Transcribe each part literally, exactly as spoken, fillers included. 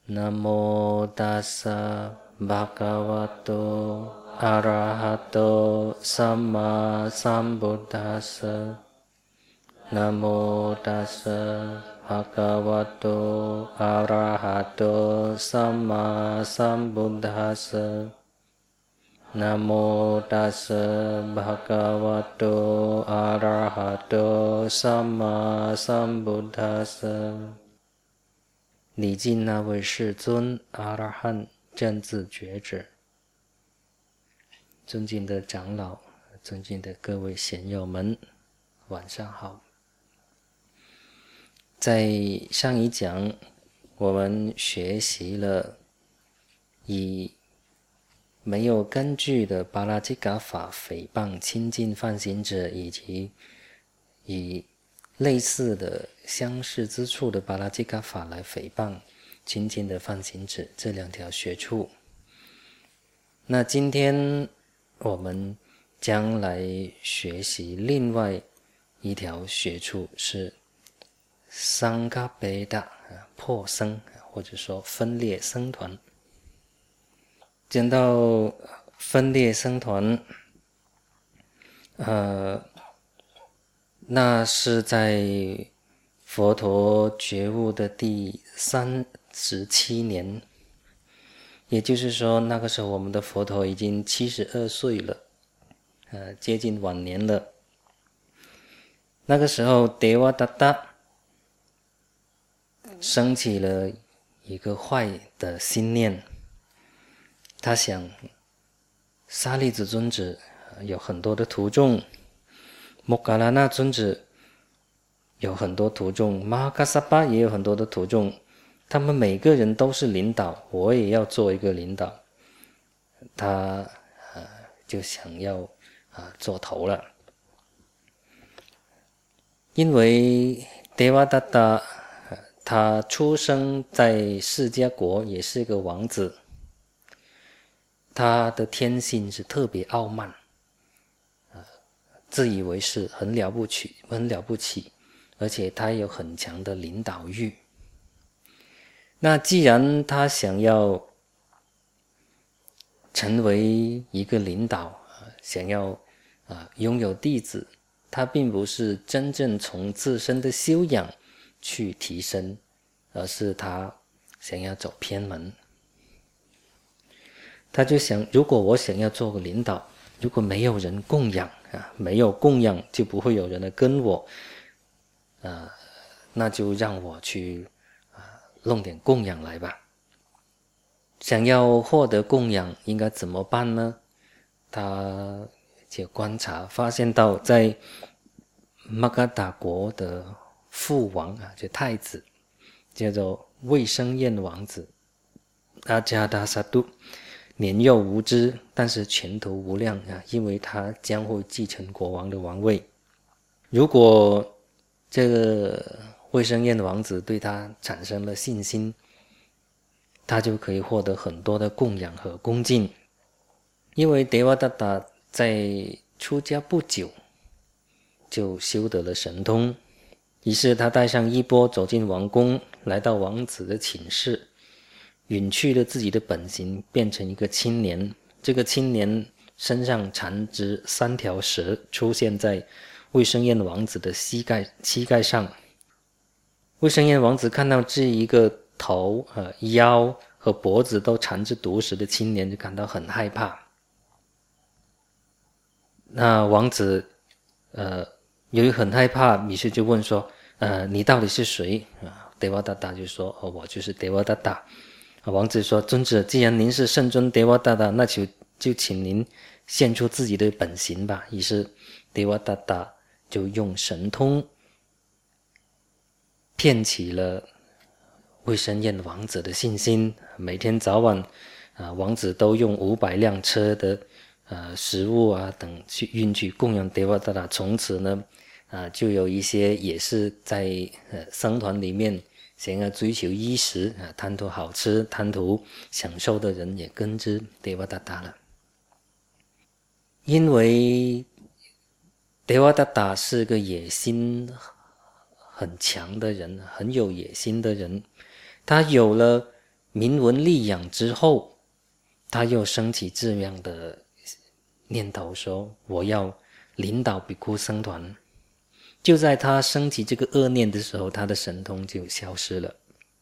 นะโมตัสสะภะคะวะโตอะระหะโตสัมมาสัมพุทธัสสะนะโมตัสสะภะคะวะโตอะระหะโตสัมมาสัมพุทธัสสะนะโมตัสสะภะคะวะโตอะระหะโตสัมมาสัมพุทธัสสะ礼敬那位世尊阿拉汉正自觉者。尊敬的长老，尊敬的各位贤友们，晚上好。在上一讲我们学习了以没有根据的巴拉吉嘎法诽谤亲近犯行者，以及以类似的相似之处的巴拉吉嘎法来诽谤亲近的犯行者这两条学处。那今天我们将来学习另外一条学处，是桑嘎贝达破僧，或者说分裂僧团。讲到分裂僧团，呃，那是在佛陀觉悟的第三十七年，也就是说那个时候我们的佛陀已经七十二岁了，呃，接近晚年了。那个时候德瓦达达升起了一个坏的心念，他想沙利子尊者有很多的徒众，莫嘎拉那尊者有很多徒众，马哈卡萨巴也有很多的徒众，他们每个人都是领导，我也要做一个领导。他、呃、就想要、呃、做头了。因为德瓦达达他出生在释迦国，也是一个王子，他的天性是特别傲慢，呃、自以为是，很了不起，很了不起，而且他有很强的领导欲。那既然他想要成为一个领导，想要、呃、拥有弟子，他并不是真正从自身的修养去提升，而是他想要走偏门。他就想，如果我想要做个领导，如果没有人供养、啊、没有供养就不会有人来跟我、呃、那就让我去、呃、弄点供养来吧。想要获得供养应该怎么办呢？他就观察发现到，在玛嘎达国的父王啊，就太子叫做卫生宴王子阿加达萨杜，年幼无知，但是前途无量啊，因为他将会继承国王的王位。如果这个卫生宴王子对他产生了信心，他就可以获得很多的供养和恭敬。因为德瓦达达在出家不久就修得了神通，于是他带上衣钵走进王宫，来到王子的寝室，隐去了自己的本形，变成一个青年。这个青年身上缠着三条蛇，出现在卫生宴王子的膝盖膝盖上。卫生宴王子看到这一个头、呃、腰和脖子都缠着毒蛇的青年，就感到很害怕。那王子呃，由于很害怕，于是就问说，呃，你到底是谁？德瓦达达就说，哦，我就是德瓦达达。王子说，尊者，既然您是圣尊德瓦达达，那就就请您现出自己的本形吧。于是德瓦达达就用神通骗起了卫生宴王子的信心。每天早晚、呃、王子都用五百辆车的、呃、食物啊等去运去供养德瓦达达。从此呢、呃、就有一些也是在、呃、僧团里面想要追求衣食、呃、贪图好吃贪图享受的人也跟着德瓦达达了。因为德瓦达达是个野心很强的人，很有野心的人，他有了名闻利养之后，他又升起这样的念头说我要领导比丘僧团。就在他升起这个恶念的时候，他的神通就消失了。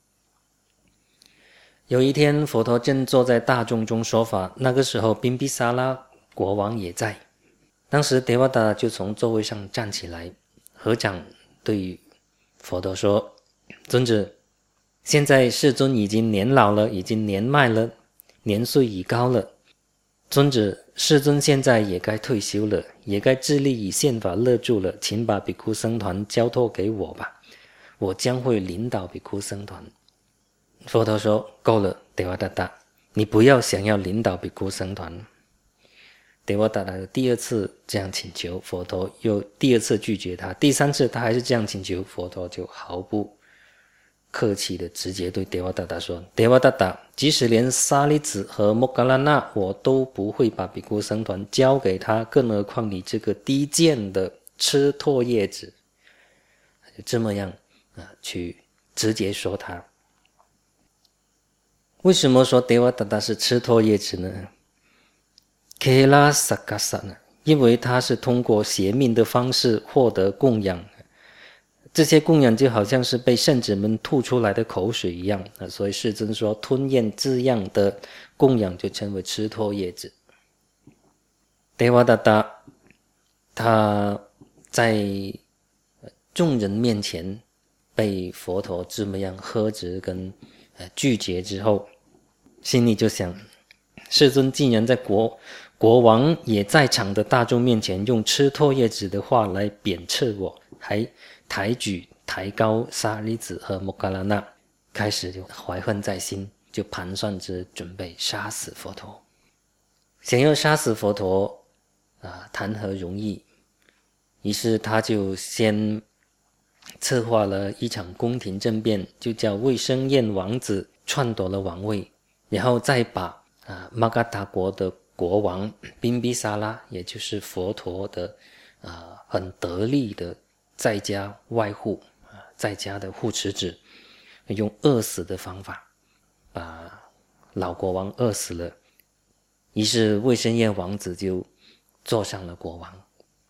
有一天佛陀正坐在大众中说法，那个时候宾比沙拉国王也在。当时德瓦达就从座位上站起来，合掌对佛陀说，尊者，现在世尊已经年老了，已经年迈了，年岁已高了，尊者，世尊现在也该退休了，也该致力以宪法勒住了，请把比丘僧团交托给我吧，我将会领导比丘僧团。佛陀说，够了，德瓦达达，你不要想要领导比丘僧团。德瓦达达第二次这样请求，佛陀又第二次拒绝他，第三次他还是这样请求，佛陀就毫不客气的直接对德瓦达达说，德瓦达达，即使连沙利子和莫嘎拉那我都不会把比丘僧团交给他，更何况你这个低贱的吃唾叶子。就这么样、啊、去直接说他。为什么说德瓦达达是吃唾叶子呢？ Kela Sakasa 呢？因为他是通过邪命的方式获得供养，这些供养就好像是被圣子们吐出来的口水一样，所以世尊说吞咽这样的供养就称为吃唾叶子。德瓦达达他在众人面前被佛陀这么样呵斥跟拒绝之后，心里就想，世尊竟然在国国王也在场的大众面前用吃唾叶子的话来贬斥我，还抬举抬高沙利子和莫嘎拉那，开始就怀恨在心，就盘算着准备杀死佛陀。想要杀死佛陀啊，谈何容易。于是他就先策划了一场宫廷政变，就叫卫生宴王子篡夺了王位，然后再把啊玛嘎达国的国王宾比沙拉，也就是佛陀的啊很得力的在家外护啊在家的护持者，用饿死的方法把老国王饿死了。于是卫生宴王子就坐上了国王。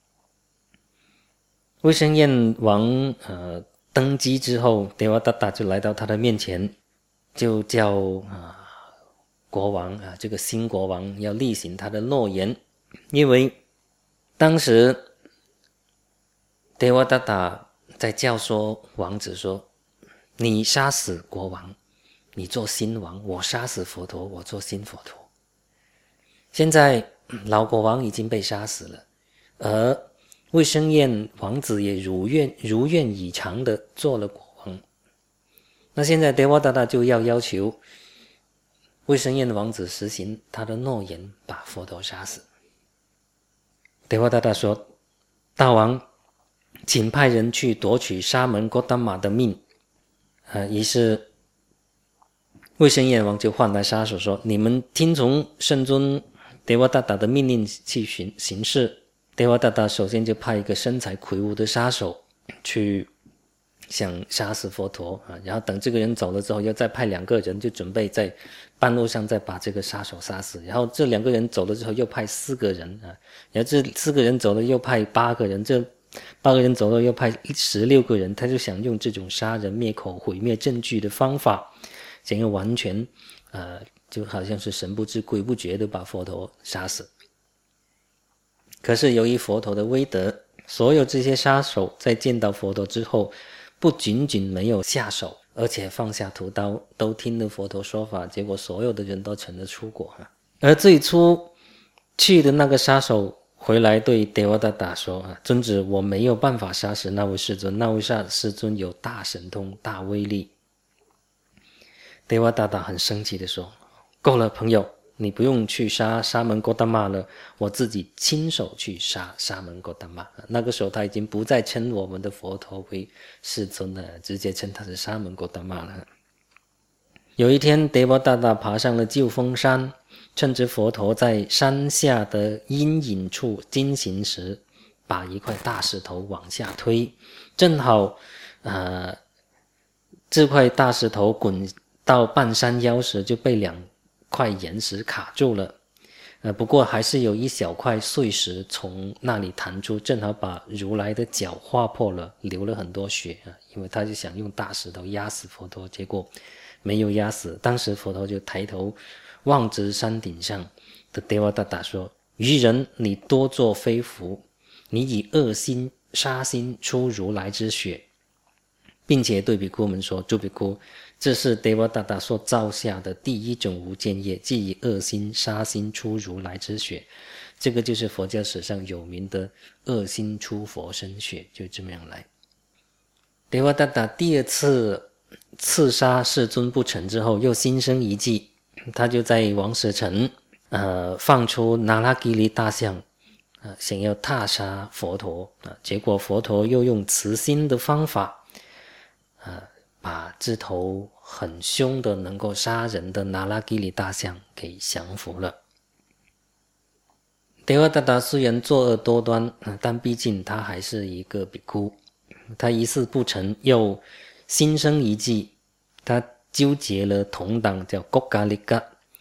卫生宴王呃登基之后，德瓦达达就来到他的面前，就叫啊国王啊这个新国王要履行他的诺言。因为当时德瓦达达在教唆王子说，你杀死国王，你做新王；我杀死佛陀，我做新佛陀。现在老国王已经被杀死了，而卫生宴王子也如愿如愿以偿的做了国王。那现在德瓦达达就要要求卫生宴王子实行他的诺言，把佛陀杀死。德瓦达达说，大王，请派人去夺取沙门哥达玛的命。呃、于是卫生宴王就唤来杀手说，你们听从圣尊德瓦达达的命令去行行事。德瓦达达首先就派一个身材魁梧的杀手去想杀死佛陀啊，然后等这个人走了之后，又再派两个人，就准备在半路上再把这个杀手杀死。然后这两个人走了之后，又派四个人啊，然后这四个人走了又派八个人，这八个人走了又派十六个人。他就想用这种杀人灭口、毁灭证据的方法，想要完全呃，就好像是神不知鬼不觉的把佛陀杀死。可是由于佛陀的威德，所有这些杀手在见到佛陀之后，不仅仅没有下手，而且放下屠刀，都听了佛陀说法，结果所有的人都成了出果。而最初去的那个杀手回来对德瓦达达说，啊，尊者，我没有办法杀死那位世尊，那位世尊有大神通、大威力。德瓦达达很生气地说，够了，朋友，你不用去杀沙门哥达玛了，我自己亲手去杀沙门哥达玛。那个时候他已经不再称我们的佛陀为世尊了，直接称他是沙门哥达玛了。有一天德瓦达达爬上了救风山，趁着佛陀在山下的阴影处经行时，把一块大石头往下推，正好呃，这块大石头滚到半山腰时就被两块岩石卡住了。呃，不过还是有一小块碎石从那里弹出，正好把如来的脚划破了，流了很多血啊。因为他就想用大石头压死佛陀，结果没有压死。当时佛陀就抬头望着山顶上的Devadatta说：愚人，你多作非福，你以恶心杀心出如来之血，并且对比库们说：诸比库，这是 Devadatta 所造下的第一种无间业，即以恶心杀心出如来之血。这个就是佛教史上有名的恶心出佛身血，就这么样来。Devadatta 第二次刺杀世尊不成之后，又心生一计，他就在王舍城呃，放出那拉吉利大象，呃，想要踏杀佛陀、呃、结果佛陀又用慈心的方法呃，把这头很凶的能够杀人的那拉吉利大象给降服了。Devadatta 虽然作恶多端，呃、但毕竟他还是一个比丘，他一事不成，又心生一计，他纠结了同党叫 Gokalika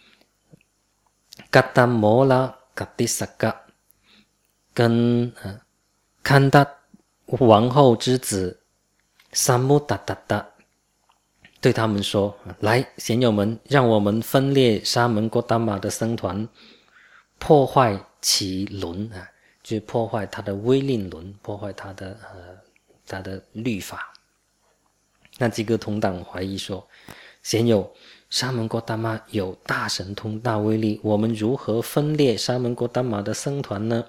Gata Mola Gatisaka 跟呃堪达王后之子萨姆达达达，对他们说：来，贤友们，让我们分裂沙门郭达玛的僧团，破坏其轮啊，就是破坏他的威令轮，破坏他的呃他的律法。那几个同党怀疑说：贤友，沙门郭达玛有大神通大威力，我们如何分裂沙门郭达玛的僧团呢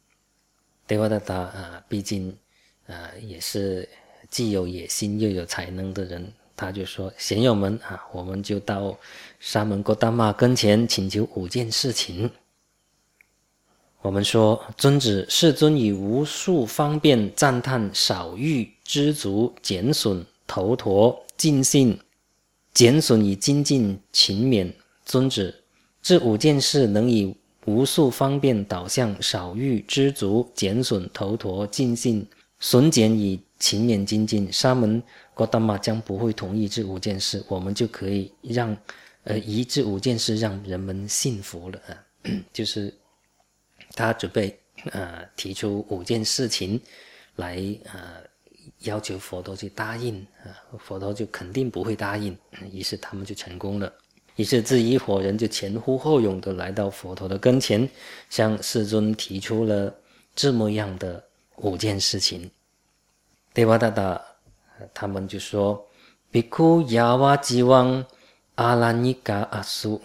？Devadatta啊，毕竟啊也是既有野心又有才能的人，他就说：贤友们啊，我们就到沙门郭达玛跟前请求五件事情。我们说：尊子，世尊以无数方便赞叹少欲知足减损头陀尽信减损以精进勤勉。尊子，这五件事能以无数方便导向少欲知足减损头陀尽信损减以勤勉精进，沙门郭达玛将不会同意这五件事，我们就可以让呃以这五件事让人们信服了、啊、就是他准备呃提出五件事情来呃要求佛陀去答应、呃、佛陀就肯定不会答应，于是他们就成功了。于是这一伙人就前呼后拥的来到佛陀的跟前，向世尊提出了这么样的五件事情。Devadatta他们就说：比库亚瓦吉旺阿拉尼嘎阿苏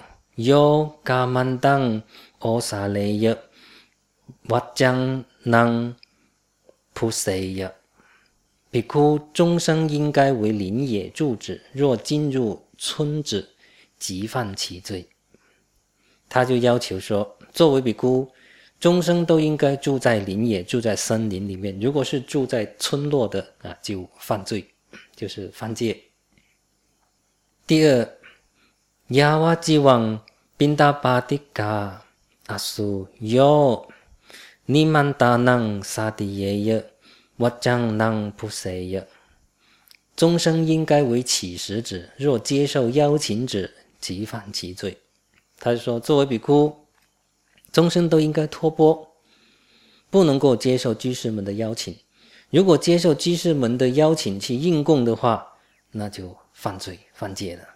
yo嘎曼当欧萨雷耶瓦江囊普塞耶。比库终生应该为林野住址，若进入村子，即犯其罪。他就要求说，作为比丘，终生都应该住在林野，住在森林里面。如果是住在村落的啊，就犯罪，就是犯戒。第二，亚瓦吉旺宾达巴迪嘎阿苏哟尼曼达囊萨迪耶耶瓦江囊普塞耶。终生应该为乞食者，若接受邀请者，即犯其罪。他就说，作为比丘，终生都应该托钵，不能够接受居士们的邀请。如果接受居士们的邀请去应供的话，那就犯罪犯戒了。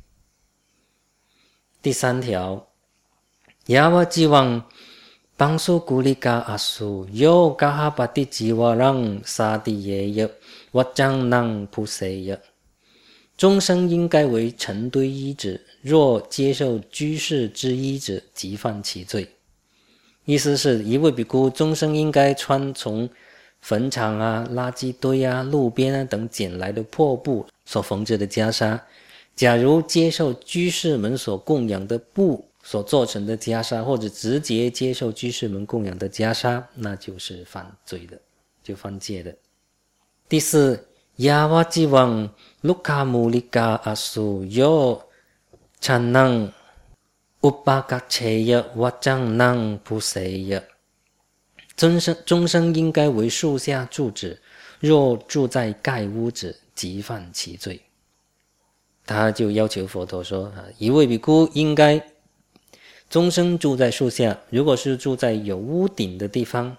第三条，亚瓦吉旺邦苏古里嘎阿苏有嘎哈巴蒂吉瓦让沙迪耶耶瓦江囊普塞耶。终生应该为成堆衣者，若接受居士之衣者，即犯其罪。意思是一位比丘终生应该穿从坟场啊、垃圾堆啊、路边啊等捡来的破布所缝制的袈裟。假如接受居士们所供养的布所做成的袈裟，或者直接接受居士们供养的袈裟，那就是犯罪的，就犯戒的。第四，亚瓦吉旺卢卡穆里嘎阿苏有产能乌巴嘎切耶瓦江囊普塞耶。终生终生应该为树下住者，若住在盖屋者，即犯其罪。 他就要求佛陀说啊，一位比丘应该终生住在树下，如果是住在有屋顶的地方，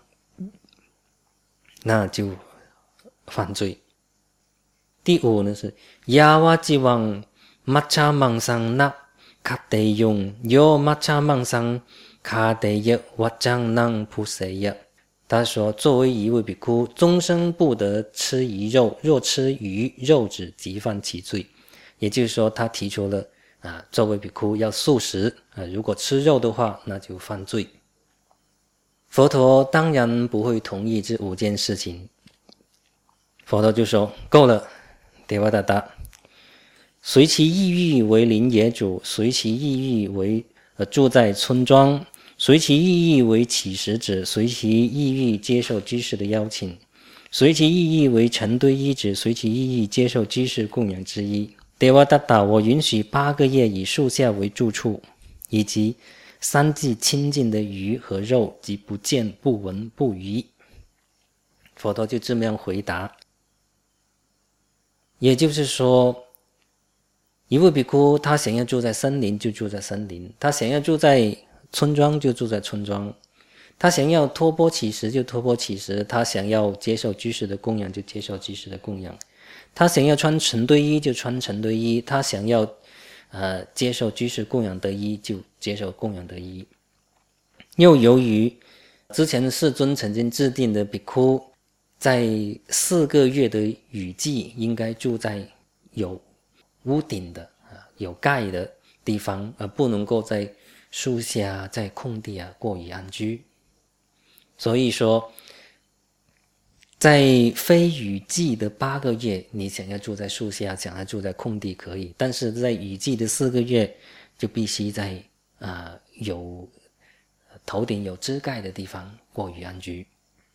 那就犯罪。第五呢是亚瓦吉王玛查芒桑那卡得用有玛查芒桑卡得耶瓦张囊普塞耶。他说，作为一位比丘，终生不得吃鱼肉，若吃鱼肉只即犯其罪。也就是说，他提出了啊，作为比丘要素食啊，如果吃肉的话，那就犯罪。佛陀当然不会同意这五件事情。佛陀就说：够了，đề bà Đạt Đà，随其意欲为林野主，随其意欲为、呃、住在村庄，随其意欲为乞食者，随其意欲接受居士的邀请，随其意欲为成堆衣者，随其意欲接受居士供养之衣。đề bà Đạt Đà，我允许八个月以树下为住处，以及三季清净的鱼和肉，及不见不闻不语。佛陀就这么样回答。也就是说，一位比丘他想要住在森林就住在森林，他想要住在村庄就住在村庄，他想要托钵乞食就托钵乞食，他想要接受居士的供养就接受居士的供养，他想要穿成堆衣就穿成堆衣，他想要呃接受居士供养的衣就接受供养的衣。又由于之前的世尊曾经制定的比丘在四个月的雨季应该住在有屋顶的、有盖的地方，而不能够在树下、在空地啊过于安居。所以说，在非雨季的八个月，你想要住在树下，想要住在空地可以，但是在雨季的四个月，就必须在啊、呃、有头顶有枝盖的地方过于安居。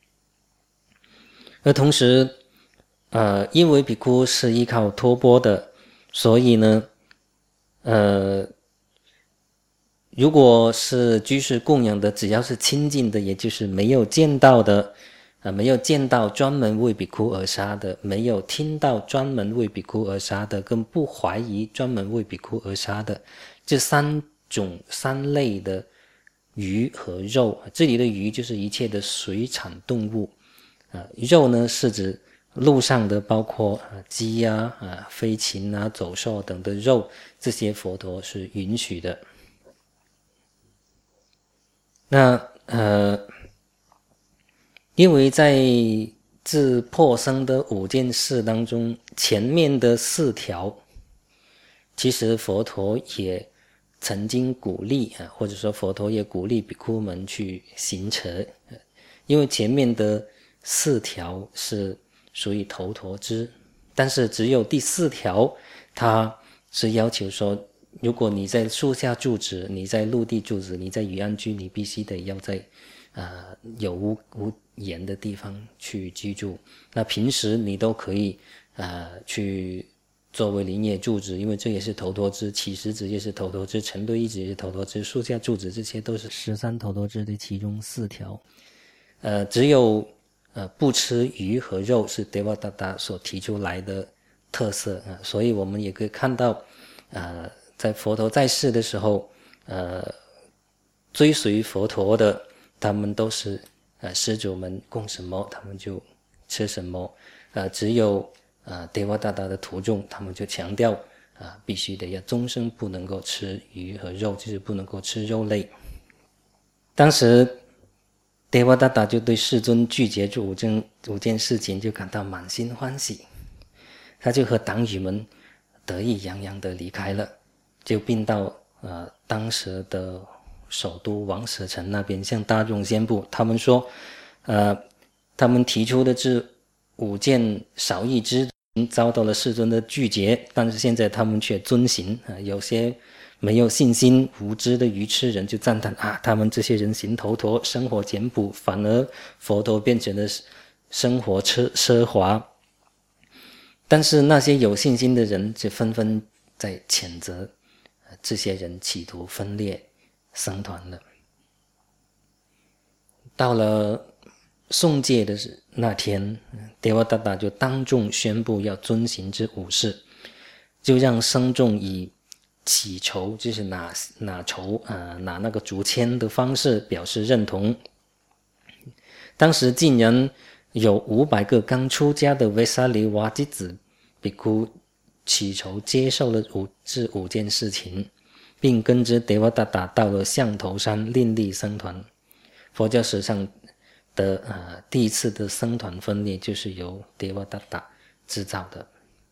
而同时，呃，因为比丘是依靠托钵的，所以呢，呃，如果是居士供养的，只要是清净的，也就是没有见到的，呃，没有见到专门为比丘而杀的，没有听到专门为比丘而杀的，更不怀疑专门为比丘而杀的，这三种三类的鱼和肉，这里的鱼就是一切的水产动物。啊，肉呢是指路上的，包括啊鸡啊、啊飞禽啊、走兽等的肉，这些佛陀是允许的。那呃，因为在自破生的五件事当中，前面的四条，其实佛陀也曾经鼓励啊，或者说佛陀也鼓励比丘们去行持，因为前面的四条是属于头陀支，但是只有第四条它是要求说，如果你在树下住址，你在陆地住址，你在雨安居，你必须得要在、呃、有屋屋檐的地方去居住。那平时你都可以、呃、去作为林业住址，因为这也是头陀支，乞食止也是头陀支，成堆衣止也是头陀支，树下住址这些都是十三头陀支的其中四条。呃，只有呃，不吃鱼和肉是đề bà Đạt Đà所提出来的特色啊、呃，所以我们也可以看到，呃，在佛陀在世的时候，呃，追随佛陀的他们都是呃施主们供什么，他们就吃什么，呃，只有呃đề bà Đạt Đà的徒众，他们就强调啊、呃，必须得要终生不能够吃鱼和肉，就是不能够吃肉类。当时đề bà Đạt Đà就对世尊拒绝这五件五件事情就感到满心欢喜，他就和党羽们得意洋洋地离开了，就并到呃当时的首都王舍城那边向大众宣布，他们说，呃，他们提出的这五件少益之遭到了世尊的拒绝，但是现在他们却遵行啊、呃，有些没有信心无知的愚痴人就赞叹啊，他们这些人行头陀，生活简朴，反而佛陀变成了生活奢奢华。但是那些有信心的人就纷纷在谴责这些人企图分裂僧团了。到了诵戒的那天，đề bà Đạt Đà就当众宣布要遵行这五事。 就让僧众以乞酬，就是拿拿酬啊、呃，拿那个竹签的方式表示认同。当时竟然有五百个刚出家的维沙利瓦弟子比丘祈求接受了五这五件事情，并跟着德瓦达达到了象头山另立僧团。佛教史上的、呃、第一次的僧团分裂就是由德瓦达达制造的。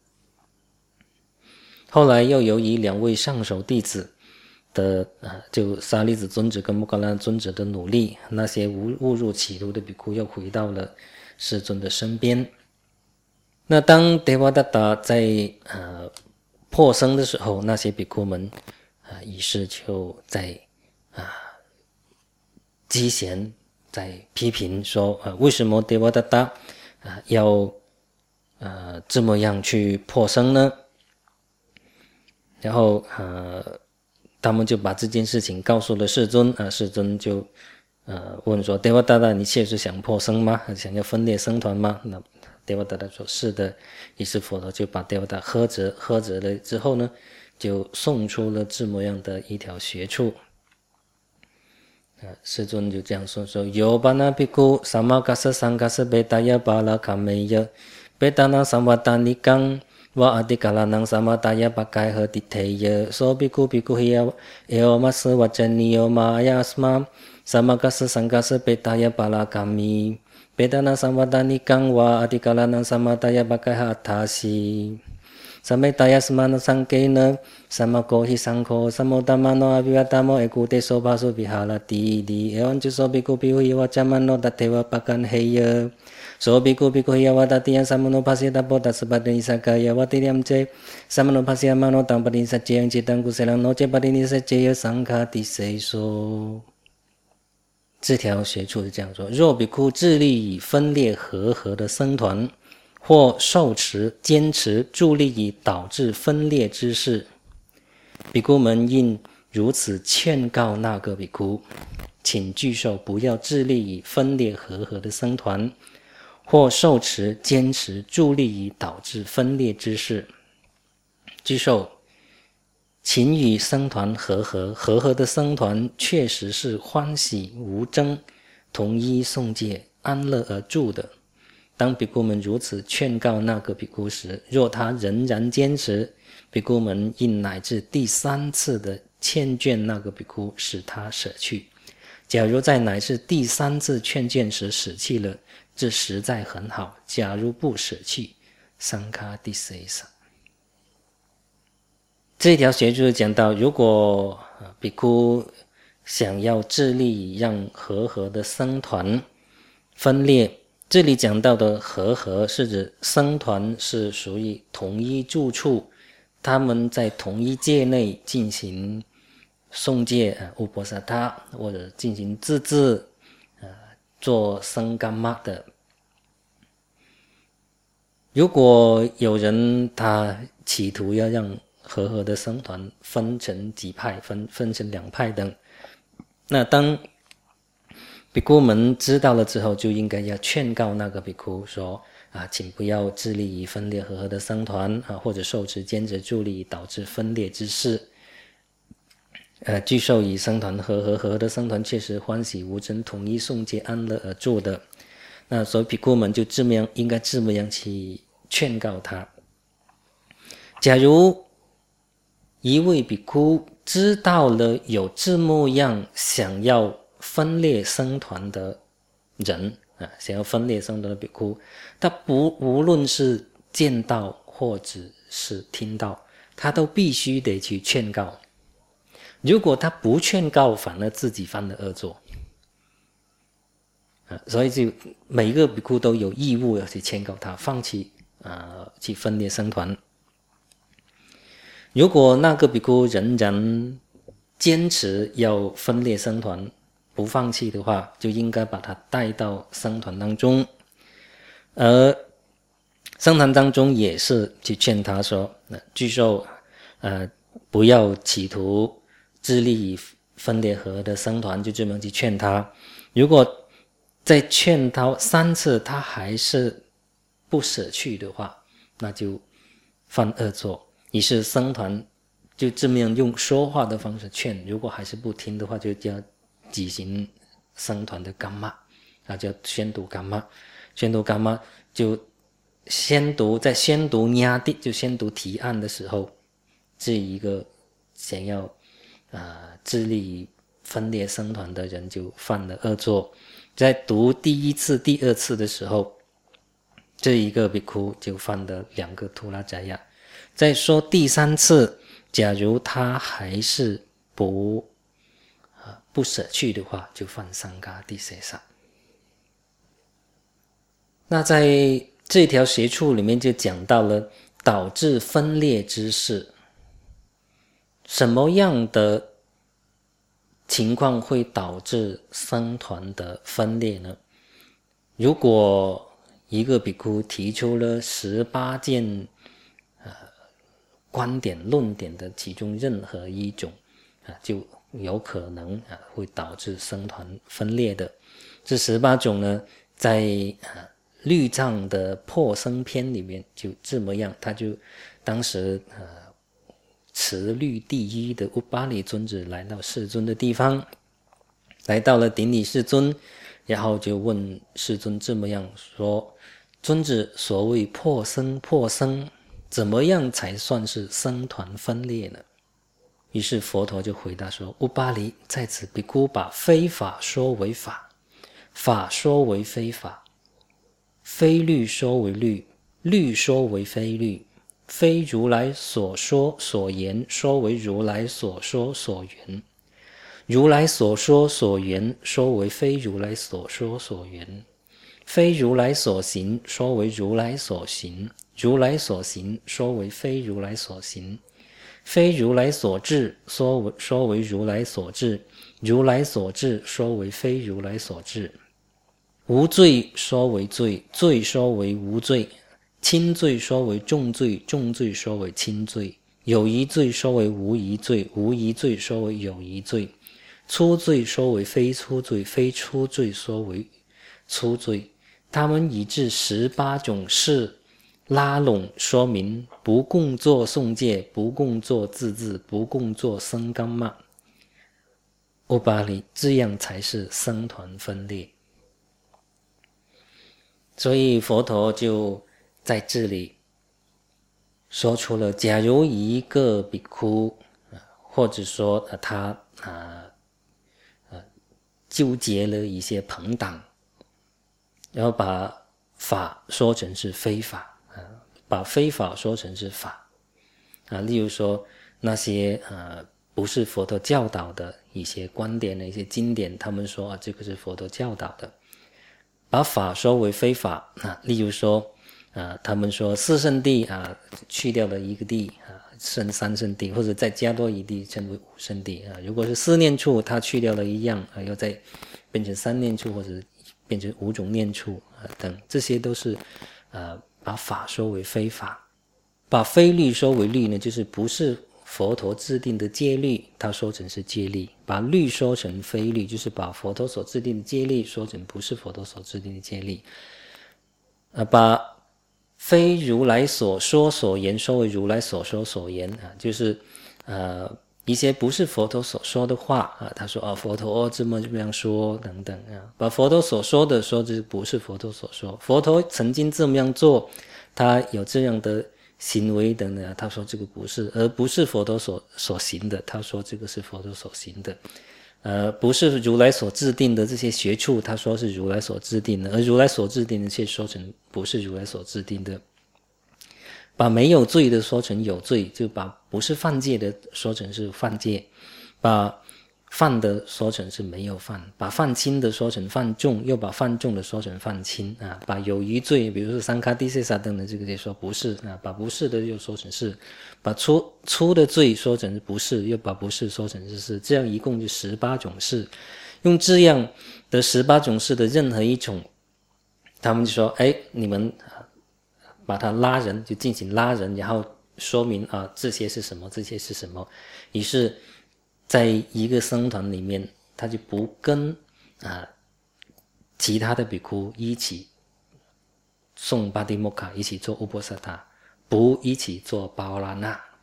后来又由于两位上首弟子的、呃、就沙利子尊者跟目犍连尊者的努力，那些误入歧途的比丘又回到了世尊的身边。那当德瓦达达在、呃、破僧的时候，那些比丘们、呃、于是就在、呃、讥嫌，在批评说、呃、为什么德瓦达达、呃、要、呃、这么样去破僧呢？然后呃，他们就把这件事情告诉了世尊啊，世尊就呃问说：“德瓦达达，你确实想破僧吗？想要分裂僧团吗？”那德瓦达达说：“是的。”于是佛陀就把德瓦达呵责，呵责了之后呢，就送出了这么样的一条学处。啊，世尊就这样说：“说有巴那比丘萨玛嘎瑟桑嘎瑟贝达亚巴拉卡梅耶贝达那萨瓦达尼冈。wa adikalanang samataya pakai hetitheya so biku biku hiya eo mas wajaniyo maya asma samakasa sangkasa petaya palakami bedana samadani kang wa adikalanang samataya pakai hatasi sametaya semana sangkena samakohi sangko samodamano abiwatamo ekute sobaso vihalati di eonju so biku biku hiya wajamano datewa pakan heya so biku biku hiya wadatiya samono pasita boda sebadani sakaya watiriam ce samono pasya mano tampadi sajayang citang kuselang no ce padini sajaya sangkati seiso。这条学处是这样说：若比丘致力以分裂和合的僧团，或受持、坚持、助力以导致分裂之事，比丘们应如此劝告那个比丘，请具受不要致力以分裂和合的僧团，或受持、坚持、助力以导致分裂之事。具受，请与僧团和合，和合的僧团确实是欢喜无争、同一诵戒、安乐而住的。当比丘们如此劝告那个比丘时，若他仍然坚持，比丘们应乃至第三次的劝劝那个比丘，使他舍去。假如在乃至第三次劝谏时舍弃了，这实在很好。假如不舍弃，桑卡蒂塞萨。这一条学就是讲到，如果比丘想要致力让和合的僧团分裂，这里讲到的和合是指僧团是属于同一住处，他们在同一戒内进行诵戒乌波萨他，或者进行自治、呃、做僧伽玛的。如果有人他企图要让和合的僧团分成几派，分分成两派等，那当比丘们知道了之后，就应该要劝告那个比丘说啊，请不要致力于分裂和合的僧团啊，或者受持坚持助力导致分裂之事。呃，具受以僧团和合和合的僧团确实欢喜无争、统一诵戒、安乐而住的。那所以比丘们就这么样，应该这么样去劝告他。假如一位比丘知道了有这么样想要分裂僧团的人啊，想要分裂僧团的比丘，他不无论是见到或者是听到，他都必须得去劝告。如果他不劝告，反而自己犯了恶作。啊，所以就每一个比丘都有义务要去劝告他，放弃啊，去分裂僧团。如果那个比丘仍然坚持要分裂僧团，不放弃的话，就应该把他带到僧团当中，而僧团当中也是去劝他说，具受呃不要企图致力于分裂和的僧团，就这么去劝他。如果再劝他三次，他还是不舍去的话，那就犯恶作。 于是僧团就这么样用说话的方式劝，如果还是不听的话，就要举行僧团的伽玛啊，叫宣读伽玛。宣读伽玛就宣读，在宣读押地就宣读提案的时候，这一个想要啊、呃、致力于分裂僧团的人就犯了恶作。在读第一次、第二次的时候，这一个比丘就犯了两个图拉迦亚。再说第三次，假如他还是不、呃、不舍去的话，就犯三嘎地舍萨。那在这条学处里面就讲到了导致分裂之事，什么样的情况会导致僧团的分裂呢？如果一个比丘提出了十八件、呃、观点论点的其中任何一种、呃、就有可能、呃、会导致僧团分裂的。这十八种呢，在、呃、律藏的破僧篇里面就这么样，他就当时呃持律第一的乌巴利尊者来到世尊的地方，来到了顶礼世尊，然后就问世尊这么样说：尊者，所谓破僧破僧，怎么样才算是僧团分裂呢？于是佛陀就回答说：乌巴离，在此比丘把非法说为法，法说为非法，非律说为律，律说为非律，非如来所说所言说为如来所说所言，如来所说所言说为非如来所说所言，非如来所行说为如来所行，如来所行说为非如来所行，非如来所智说为说为如来所智，如来所智说为非如来所智，无罪说为罪，罪说为无罪，轻罪说为重罪，重罪说为轻罪，有一罪说为无一罪，无一罪说为有一罪，粗罪说为非粗罪，非粗罪说为粗罪。他们以至十八种事拉拢说明，不共作诵戒，不共作自治，不共作僧伽玛。乌巴离，这样才是僧团分裂。所以佛陀就在这里说出了，假如一个比丘，或者说他啊呃纠结了一些朋党，然后把法说成是非法，啊、把非法说成是法啊。例如说那些呃不是佛陀教导的一些观点的一些经典，他们说啊这个是佛陀教导的，把法说为非法啊。例如说啊，他们说四圣地啊去掉了一个地啊，剩三圣地，或者再加多一地成为五圣地啊。如果是四念处，他去掉了一样啊，又再变成三念处，或者变成五种念处啊等，这些都是呃把法说为非法。把非律说为律呢，就是不是佛陀制定的戒律，他说成是戒律；把律说成非律，就是把佛陀所制定的戒律说成不是佛陀所制定的戒律。呃，把非如来所说所言说为如来所说所言啊，就是呃一些不是佛陀所说的话啊，他说啊佛陀哦这么这样说等等啊，把佛陀所说的说这不是佛陀所说，佛陀曾经这么样做，他有这样的行为等等，他说这个不是，而不是佛陀所所行的，他说这个是佛陀所行的。呃，不是如来所制定的这些学处，他说是如来所制定的，而如来所制定的却说成不是如来所制定的。把没有罪的说成有罪，就把不是犯戒的说成是犯戒，把犯的说成是没有犯，把犯轻的说成犯重，又把犯重的说成犯轻啊。把有余罪，比如说三卡地塞萨等的这个就说不是啊，把不是的又说成是，把粗粗的罪说成不是，又把不是说成是是，这样一共就十八种事。用这样的十八种事的任何一种，他们就说，哎，你们把它拉人，就进行拉人，然后说明啊这些是什么，这些是什么。于是在一个僧团里面，他就不跟啊其他的比丘一起诵巴蒂摩卡，一起做乌波萨塔，不一起做巴瓦拉那，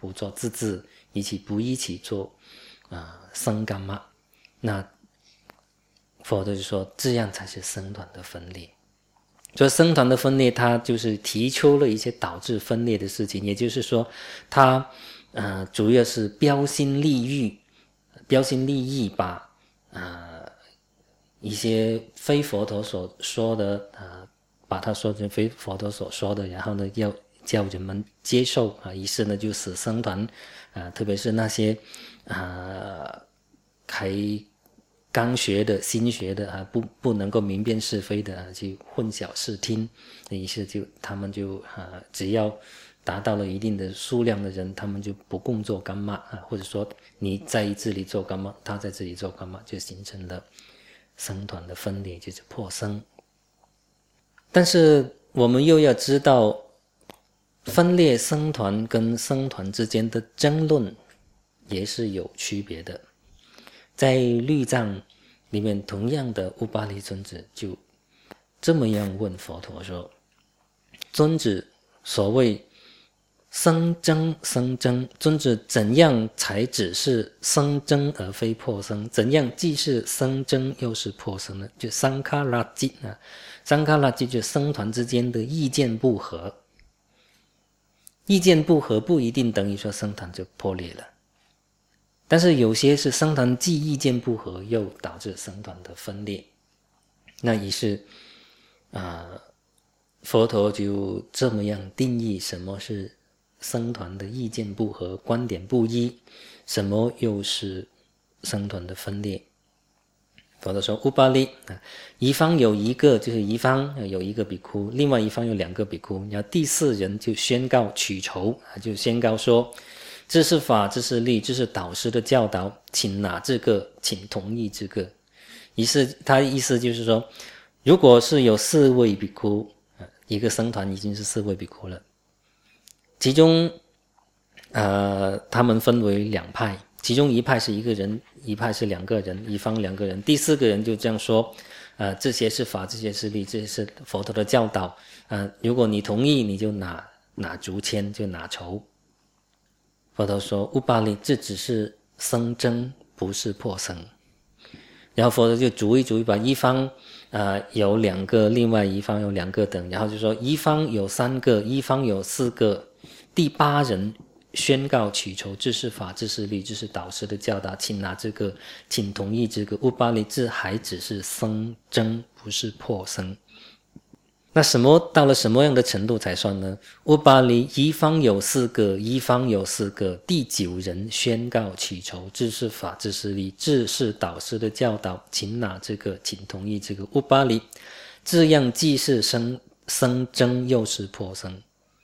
不做自治，一起不一起做啊生干嘛，那佛陀就说这样才是僧团的分裂。所以僧团的分裂，它就是提出了一些导致分裂的事情，也就是说它呃主要是标新立异，标新立异把呃一些非佛陀所说的呃把它说成非佛陀所说的，然后呢要叫人们接受啊，于是呢就使僧团啊，特别是那些啊开刚学的新学的啊，不不能够明辨是非的啊，去混淆视听，于是就他们就啊，只要达到了一定的数量的人，他们就不共做干嘛啊，或者说你在这里做干嘛，他在这里做干嘛，就形成了僧团的分裂，就是破僧。但是我们又要知道，分裂僧团跟僧团之间的争论也是有区别的。在律藏里面，同样的乌巴利尊者就这么样问佛陀说：尊者，所谓僧争僧争，尊者怎样才只是僧争而非破僧？怎样既是僧争又是破僧呢？就桑卡拉吉啊，桑卡拉吉就僧团之间的意见不合，意见不合不一定等于说僧团就破裂了。但是有些是僧团既意见不合，又导致僧团的分裂。那于是啊、呃，佛陀就这么样定义什么是僧团的意见不合、观点不一，什么又是僧团的分裂。佛陀说：乌巴利啊，一方有一个，就是一方有一个比丘，另外一方有两个比丘，然后第四人就宣告取酬，就宣告说：这是法，这是律，这是导师的教导，请拿这个，请同意这个。于是他的意思就是说，如果是有四位比丘，一个僧团已经是四位比丘了，其中呃他们分为两派，其中一派是一个人，一派是两个人，一方两个人，第四个人就这样说：呃这些是法，这些是律，这些是佛陀的教导，呃如果你同意，你就拿拿竹签，就拿酬。佛陀说：乌巴利，这只是僧争，不是破僧。然后佛陀就逐一逐一把一方呃有两个，另外一方有两个等，然后就说一方有三个，一方有四个，第八人宣告取酬，这是法，这是律，这是导师的教导，请拿这个，请同意这个。乌巴利，这还只是僧争，不是破僧。那什么到了什么样的程度才算呢？乌巴利，一方有四个，一方有四个，第九人宣告取酬，这是法，这是律，这是导师的教导，请拿这个，请同意这个。乌巴利，这样既是僧僧争，又是破僧。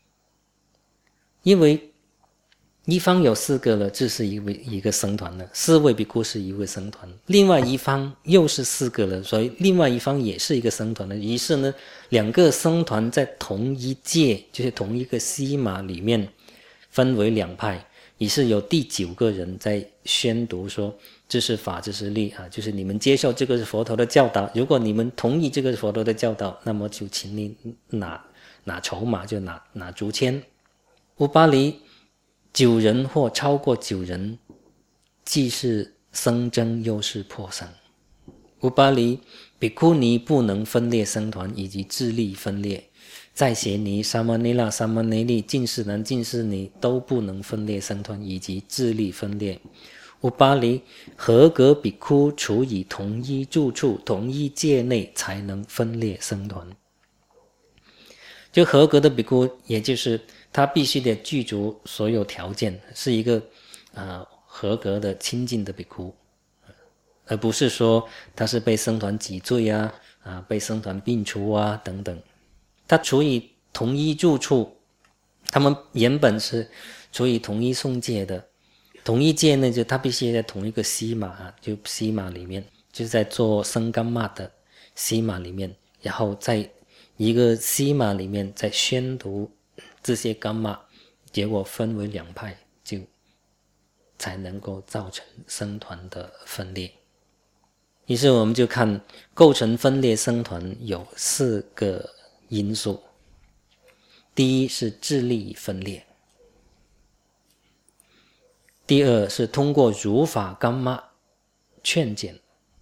因为一方有四个了，这是一位一个僧团了，四位比丘是一位僧团，另外一方又是四个了，所以另外一方也是一个僧团了。于是呢，两个僧团在同一界，就是同一个西马里面分为两派，于是有第九个人在宣读说：这是法，这是律啊，就是你们接受这个是佛陀的教导，如果你们同意这个是佛陀的教导，那么就请你拿拿筹码，就拿拿竹签。乌巴利，九人或超过九人，既是僧争，又是破僧。乌巴利，比库尼不能分裂僧团以及自力分裂，在邪尼、沙玛内拉、沙玛内利、净士男、净士尼都不能分裂僧团以及自力分裂。乌巴利，合格比库处以同一住处、同一界内才能分裂僧团。就合格的比丘，也就是他必须得具足所有条件，是一个呃合格的清净的比丘，而不是说他是被僧团挤罪啊，啊被僧团摒除啊等等。他处以同一住处，他们原本是处以同一诵戒的，同一戒呢，就他必须在同一个西马啊，就西马里面，就是在做僧伽玛的西马里面，然后在一个西马里面再宣读这些伽玛，结果分为两派，就才能够造成僧团的分裂。于是我们就看构成分裂僧团有四个因素。第一是自力分裂， 第二是通过如法干妈劝谏。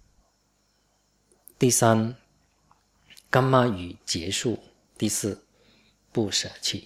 第三，干妈语结束。第四，不舍弃。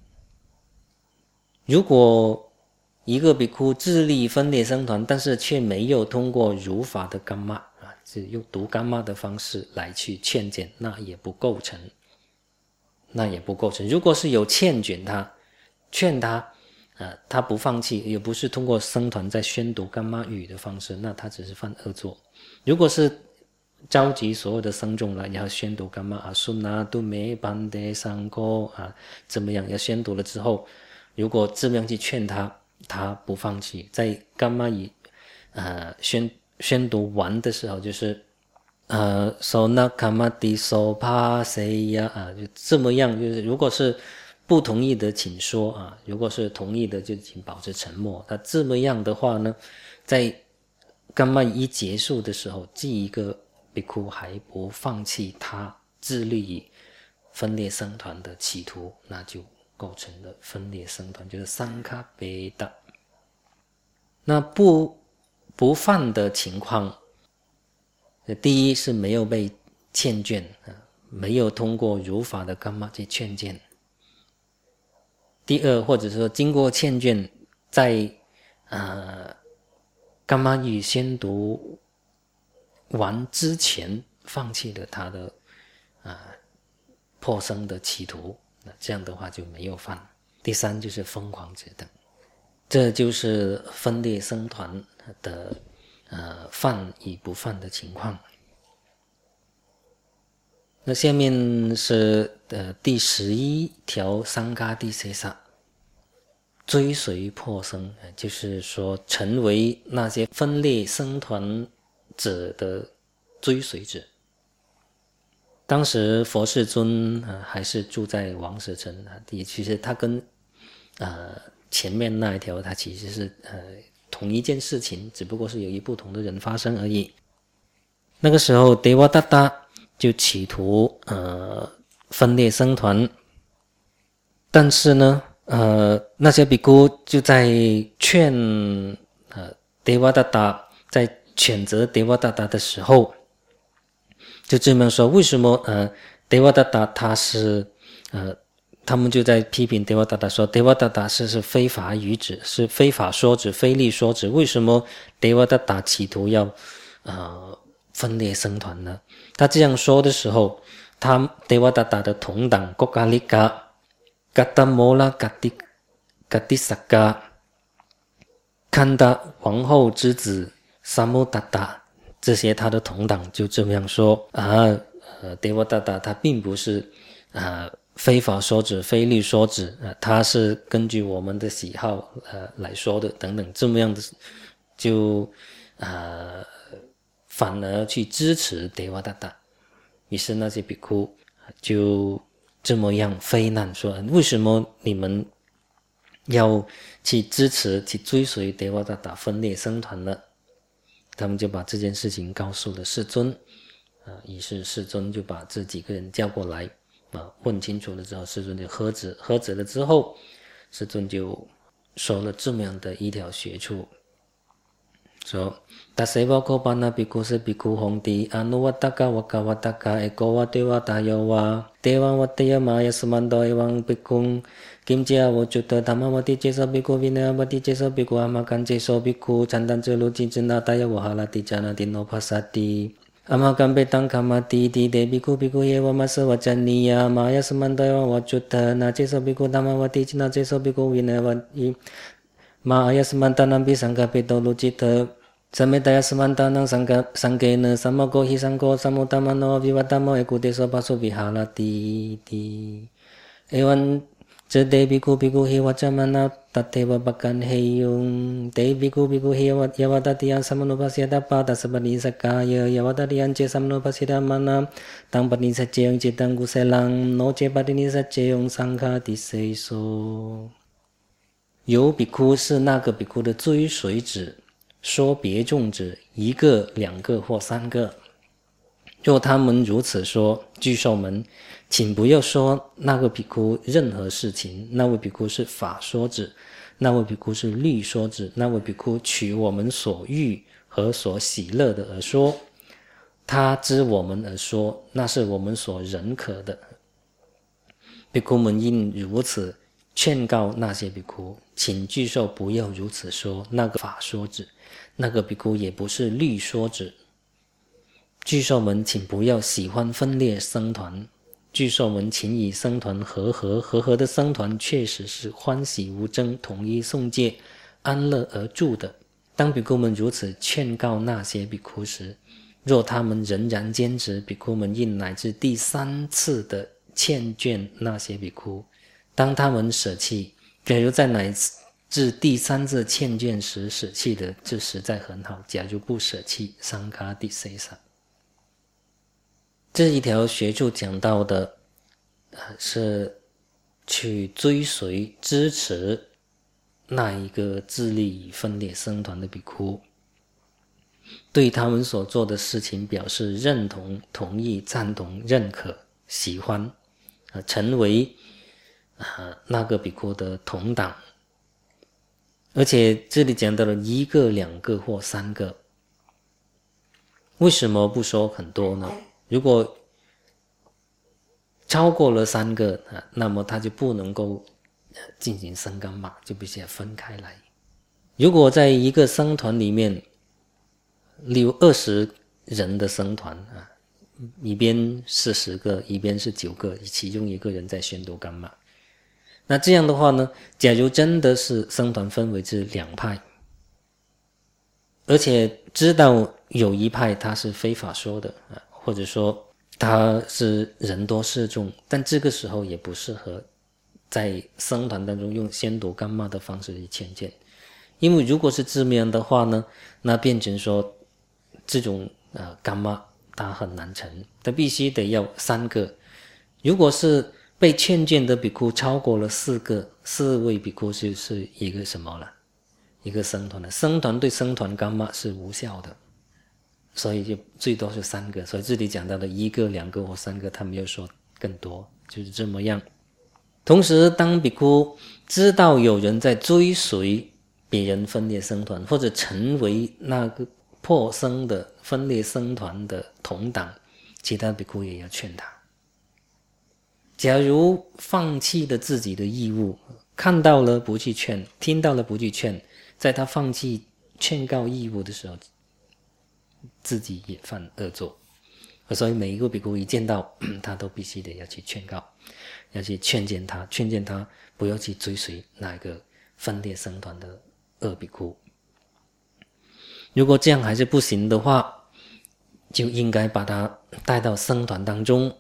如果一个比丘自立分裂僧团，但是却没有通过如法的干妈啊，是用读干妈的方式来去劝谏，那也不构成，那也不构成。如果是有劝谏他，劝他，呃，他不放弃，也不是通过僧团在宣读干妈语的方式，那他只是犯恶作。如果是召集所有的僧众来，要宣读干妈啊，苏那杜梅班德桑哥啊，怎么样？要宣读了之后，如果这么样去劝他，他不放弃，在干妈语呃宣宣读完的时候，就是呃 so na kamati so pa se ya 啊，就这么样，就是如果是不同意的请说啊，如果是同意的就请保持沉默。他这么样的话呢，在干妈一结束的时候，这一个比丘还不放弃他自立分裂僧团的企图，那就构成了分裂僧团，就是三卡贝达。那不不犯的情况，第一是没有被劝谏，没有通过如法的干妈去劝谏。第二，或者说经过劝谏，在呃干妈语宣读完之前放弃了他的啊、呃、破僧的企图，那这样的话就没有犯。第三就是疯狂之等，这就是分裂僧团的呃犯与不犯的情况。那下面是呃第十一条桑嘎蒂塞萨，追随破僧，就是说成为那些分裂僧团者的追随者。当时佛世尊、呃、还是住在王舍城，其实他跟呃前面那一条他其实是呃同一件事情，只不过是由于不同的人发生而已。那个时候德瓦达达就企图呃分裂僧团，但是呢呃那些比丘就在劝呃德瓦达达，在谴责德瓦达达的时候，就这么说，为什么呃德瓦达达他是呃他们就在批评德瓦达达说，德瓦达达是是非法语旨，是非法说旨，非利说旨，为什么德瓦达达企图要呃分裂僧团呢？他这样说的时候，他德瓦达达的同党国嘎利嘎、嘎达摩拉、嘎迪、嘎迪萨嘎、堪达皇后之子萨姆达达，这些他的同党就这么样说啊，呃，德瓦达达他并不是啊非法说旨、非利说旨，啊，他是根据我们的喜好呃来说的，等等，这么样的就啊。反而去支持德瓦达达，于是那些比丘就这么样非难说，为什么你们要去支持去追随德瓦达达分裂僧团呢？他们就把这件事情告诉了世尊，啊，于是世尊就把这几个人叫过来，啊，问清楚了之后，世尊就喝止，喝止了之后，世尊就说了这么样的一条学处。说达塞瓦科巴那比库是比库红迪阿努瓦达嘎瓦嘎瓦达嘎埃戈瓦对瓦达尤瓦对瓦瓦对亚玛亚斯曼多伊王比库金加我觉得他们瓦蒂接受比库维那瓦蒂接受比库阿玛干接受比库产丹这路金真那达亚瓦哈拉蒂加那蒂诺帕萨蒂阿玛干贝当卡玛蒂蒂的比库比库耶瓦玛斯瓦真尼亚玛亚斯曼多伊王我觉得那接受比库他们瓦蒂那接受比库维那瓦伊玛亚斯曼达那比桑卡贝多路吉特Samedaya semantanang sangka sangkena samago hisangko samuttamano vivatamo ekudeso paso vihalati ti ewan jade biku biku hiwacamana tateva bakan heyung te biku biku hiwat yawadatian samanupasya pada sabani sakaya yawadatian ce samanupasya mana tang patni sace yang citang kuselang no ce patni sace yang sangka diseiso 有比丘是那个比丘的追随者，说别众者一个、两个或三个。若他们如此说，居受们，请不要说那个比丘任何事情，那位比丘是法说者， 那位比丘是律说之，那位比丘取我们所欲和所喜乐的而说，他知我们而说，那是我们所认可的。比丘们因如此劝告那些比丘，请具受不要如此说，那个法说之，那个比丘也不是律说之。具受们请不要喜欢分裂僧团，具受们请以僧团和合，和合的僧团确实是欢喜无争，统一诵戒，安乐而住的。当比丘们如此劝告那些比丘时，若他们仍然坚持，比丘们因乃至第三次的劝劝那些比丘，当他们舍弃，假如在乃至第三次劝劝时舍弃的，这实在很好。假如不舍弃，桑卡蒂塞萨。这一条学处讲到的、呃、是去追随支持那一个致力于分裂僧团的比丘，对他们所做的事情表示认同、同意、赞同、认可、喜欢，呃、成为、呃、那个比丘的同党。而且这里讲到了一个、两个或三个，为什么不说很多呢？如果超过了三个，那么他就不能够进行僧伽玛，就必须要分开来。如果在一个僧团里面，例如二十人的僧团啊，一边是十个，一边是九个，其中一个人在宣读伽玛。那这样的话呢，假如真的是僧团分为至两派，而且知道有一派他是非法说的，或者说他是人多势众，但这个时候也不适合在僧团当中用宣读伽玛的方式去劝谏，因为如果是这样的话呢，那变成说这种呃伽玛它很难成，它必须得要三个。如果是被劝谏的比丘超过了四个，四位比丘就是一个什么了？一个僧团了。僧团对僧团伽玛是无效的，所以就最多是三个。所以这里讲到的一个、两个或三个，他没有说更多，就是这么样。同时，当比丘知道有人在追随别人分裂僧团，或者成为那个破僧的分裂僧团的同党，其他比丘也要劝他。假如放弃了自己的义务，看到了不去劝，听到了不去劝，在他放弃劝告义务的时候，自己也犯恶作。所以每一个比丘一见到他都必须得要去劝告，要去劝谏他，劝谏他不要去追随那一个分裂僧团的恶比丘。如果这样还是不行的话，就应该把他带到僧团当中，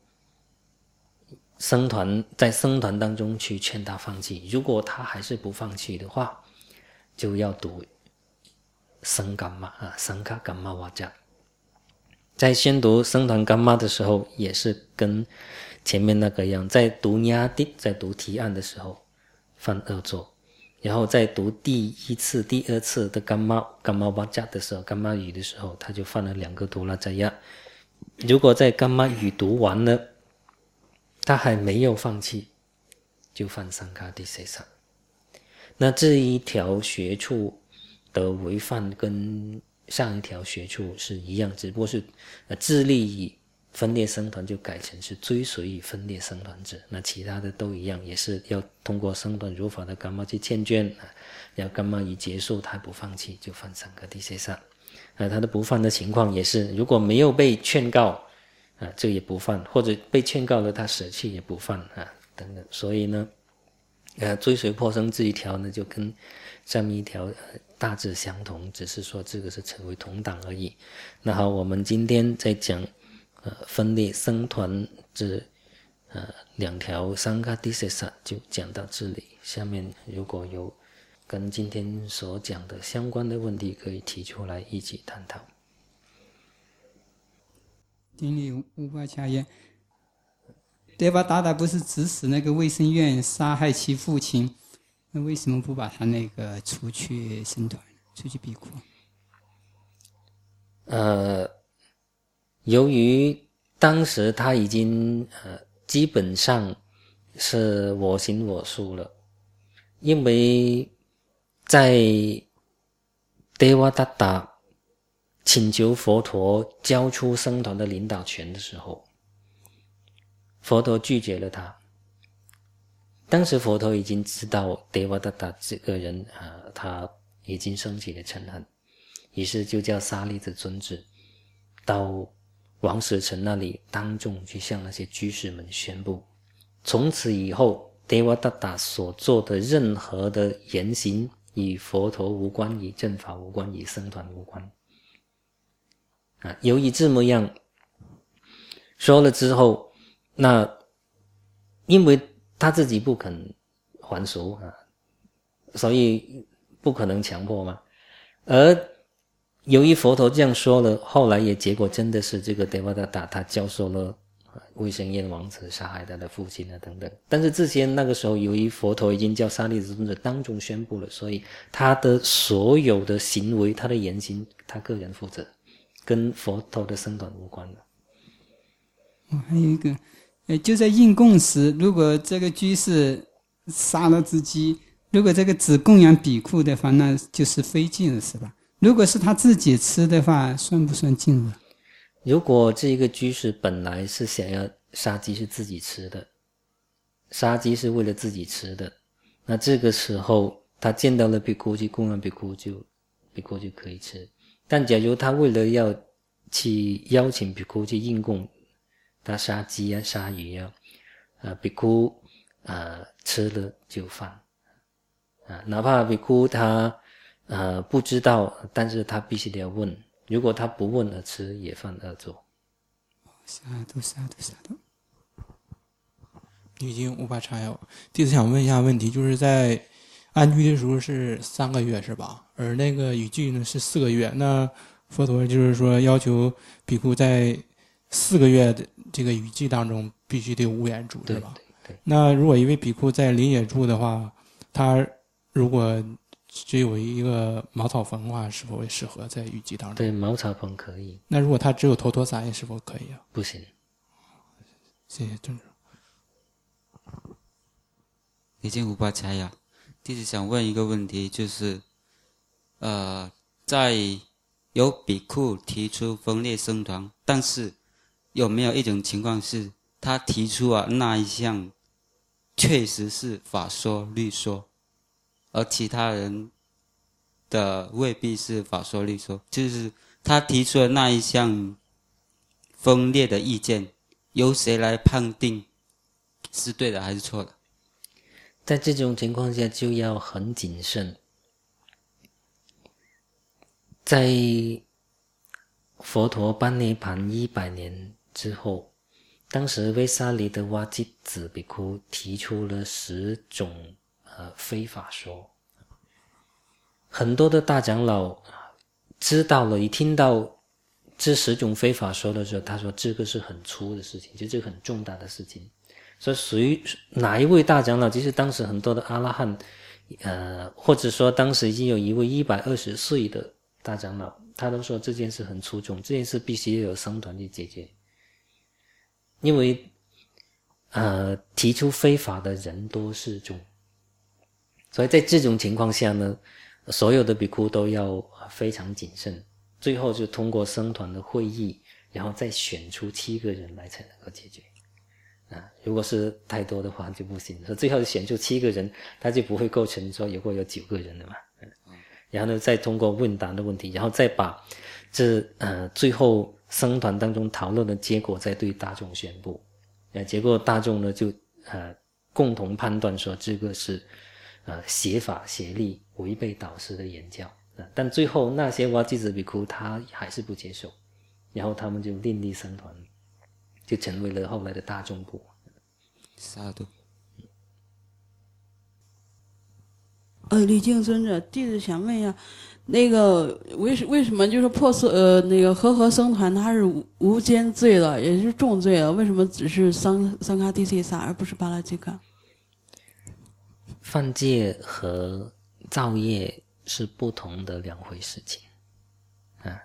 僧团在僧团当中去劝他放弃。如果他还是不放弃的话，就要读僧伽玛啊，僧伽伽玛瓦迦。在宣读僧团伽玛的时候，也是跟前面那个一样，在读nha tích，在读提案的时候犯恶作，然后在读第一次、第二次的伽玛伽玛瓦迦的时候，伽玛语的时候，他就犯了两个图拉扎亚。如果在伽玛语读完了，他还没有放弃，就犯桑卡蒂塞萨。那这一条学处的违犯跟上一条学处是一样，只不过是呃致力于分裂僧团就改成是追随于分裂僧团者，那其他的都一样，也是要通过僧团如法的伽玛去劝劝，然后伽玛一结束他不放弃，就犯桑卡蒂塞萨。呃，他的不犯的情况也是，如果没有被劝告啊，这也不犯，或者被劝告了他舍弃也不犯啊，等等。所以呢，呃，追随破僧这一条呢，就跟上面一条、呃、大致相同，只是说这个是成为同党而已。那好，我们今天在讲呃分裂僧团这呃两条桑卡蒂塞萨就讲到这里。下面如果有跟今天所讲的相关的问题，可以提出来一起探讨。 顶礼乌巴恰耶，德巴达达不是指使那个卫生院杀害其父亲，那为什么不把他那个除去僧团，除去比库？ 呃，由于当时他已经呃基本上是我行我素了，因为在 Devadatta 请求佛陀交出僧团的领导权的时候，佛陀拒绝了他。当时佛陀已经知道 Devadatta 这个人、呃、他已经升起了嗔恨，于是就叫沙利子尊者到王舍城那里当众去向那些居士们宣布，从此以后 Devadatta 所做的任何的言行与佛陀无关，与正法无关，与僧团无关。啊，由于这么样说了之后，那因为他自己不肯还俗啊，所以不可能强迫嘛。而由于佛陀这样说了，后来也结果真的是这个 Devadatta 他教授了卫生院王子杀害他的父亲啊等等。但是之前那个时候，由于佛陀已经叫沙利子尊者当众宣布了，所以他的所有的行为，他的言行，他个人负责，跟佛陀的僧团无关了。 哦，还有一个，呃，就在应供时，如果这个居士杀了只鸡，如果这个只供养比库的话，那就是非禁了，是吧？如果是他自己吃的话，算不算禁了？ 如果这一个居士本来是想要杀鸡是自己吃的，杀鸡是为了自己吃的，那这个时候他见到了比库去供养比库，就比库就可以吃。但假如他为了要去邀请比库去应供，他杀鸡啊杀鱼啊，呃比库呃吃了就犯啊，哪怕比库他呃不知道，但是他必须得要问，如果他不问而吃也犯恶作。 杀都杀都杀都。 已经无法插药。弟子想问一下问题，就是在安居的时候是三个月是吧？而那个雨季呢是四个月。那佛陀就是说要求比库在四个月的这个雨季当中必须得无眼住是吧？ 对对对。 那如果一位比库在林野住的话，他如果只有一个茅草棚的话，是否会适合在雨季当中？ 对，茅草棚可以。 那如果他只有头陀伞，是否可以啊？ 不行。 谢谢尊者。 已经无法插呀。弟子想问一个问题，就是呃，在有比库提出分裂僧团，但是有没有一种情况是他提出啊那一项确实是法说律说，而其他人的未必是法说律说，就是他提出的那一项分裂的意见，由谁来判定是对的还是错的？ 在这种情况下就要很谨慎。在佛陀般涅盘一百年之后，当时威沙里的瓦吉子比库提出了十种呃非法说，很多的大长老知道了，一听到这十种非法说的时候，他说这个是很粗的事情，就这个很重大的事情。所以属于哪一位大长老，即使当时很多的阿拉汉，呃，或者说当时已经有一位一百二十岁的大长老，他都说这件事很粗重，这件事必须要有僧团去解决。因为呃，提出非法的人多势众，所以在这种情况下呢，所有的比库都要非常谨慎，最后就通过僧团的会议，然后再选出七个人来才能够解决。啊，如果是太多的话就不行，所以最后选出七个人，他就不会构成说如果有九个人了嘛。嗯，然后呢，再通过问答的问题，然后再把这呃最后僧团当中讨论的结果再对大众宣布，呃，结果大众呢就呃共同判断说这个是呃邪法邪力，违背导师的言教。呃、但最后那些瓦吉子比库他还是不接受，然后他们就另立僧团。就成为了后来的大众部。 萨度。 呃，李敬尊者，弟子想问一下，那个为什为什么就是破色呃那个和合僧团它是无间罪了，也是重罪了，为什么只是桑桑卡蒂西萨而不是巴拉吉卡？ 犯戒和造业是不同的两回事情啊。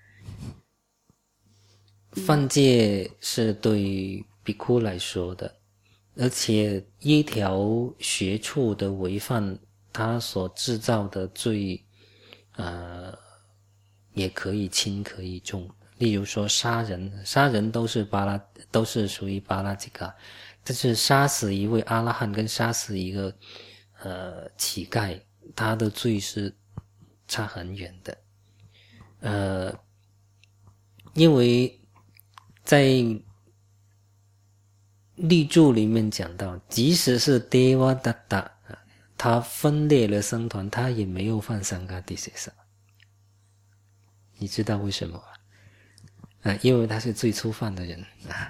犯戒是对于比库来说的，而且一条学处的违犯他所制造的罪，呃，也可以轻可以重。例如说杀人，杀人都是巴拉，都是属于巴拉吉嘎，但是杀死一位阿拉汉跟杀死一个呃乞丐，他的罪是差很远的。呃，因为在律注里面讲到，即使是 Devadatta， 他分裂了僧团，他也没有犯三嘎地舍萨。你知道为什么吗？啊，因为他是最初犯的人啊。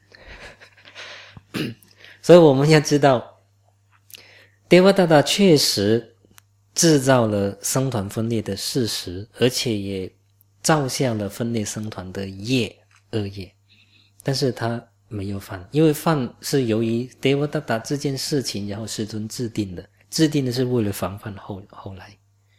所以我们要知道 Devadatta 确实制造了僧团分裂的事实，而且也造下了分裂僧团的业，恶业，但是他没有犯，因为犯是由于 Devadatta 这件事情，然后师尊制定的，制定的是为了防范后后来。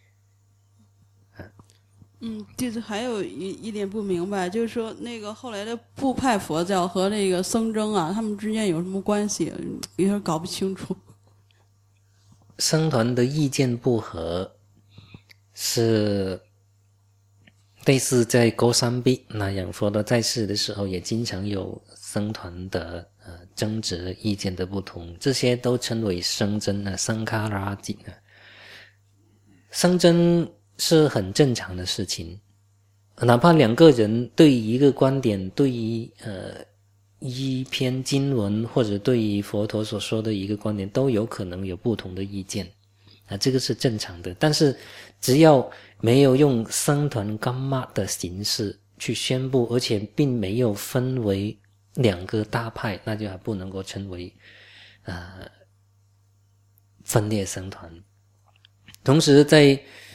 嗯，弟子还有一一点不明白，就是说那个后来的部派佛教和那个僧争啊，他们之间有什么关系？有点搞不清楚。 僧团的意见不合，是类似在高三比那样，佛陀在世的时候也经常有僧团的呃争执意见的不同，这些都称为僧争啊，僧卡拉吉啊。僧争是很正常的事情，哪怕两个人对于一个观点，对于呃一篇经文，或者对于佛陀所说的一个观点，都有可能有不同的意见啊，这个是正常的。但是只要没有用僧团干妈的形式去宣布，而且并没有分为两个大派，那就还不能够称为呃分裂僧团。同时在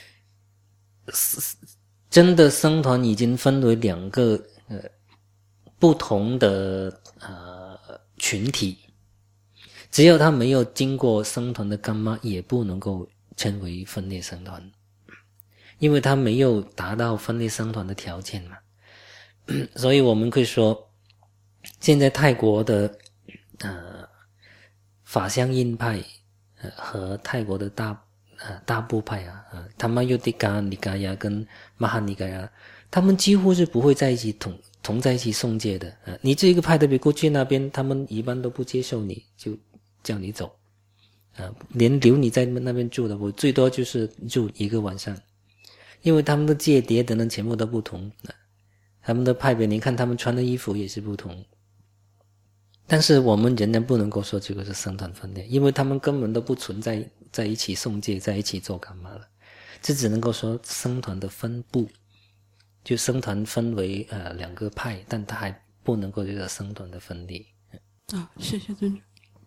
真的僧团已经分为两个呃不同的呃群体，只要他没有经过僧团的干妈，也不能够称为分裂僧团，因为他没有达到分裂僧团的条件嘛。所以我们可以说，现在泰国的呃法相印派、呃、和泰国的大呃大部派啊，呃他们尤迪嘎尼嘎亚跟马哈尼嘎亚，他们几乎是不会在一起同同在一起诵戒的。呃你这个派的比过去那边，他们一般都不接受你，就叫你走。呃连留你在那边住的，我最多就是住一个晚上，因为他们的戒牒等等全部都不同。呃他们的派别，你看他们穿的衣服也是不同，但是我们仍然不能够说这个是僧团分裂，因为他们根本都不存在在一起诵戒，在一起做干嘛了，这只能够说僧团的分布，就僧团分为呃两个派，但它还不能够叫做僧团的分裂。 啊，谢谢尊者。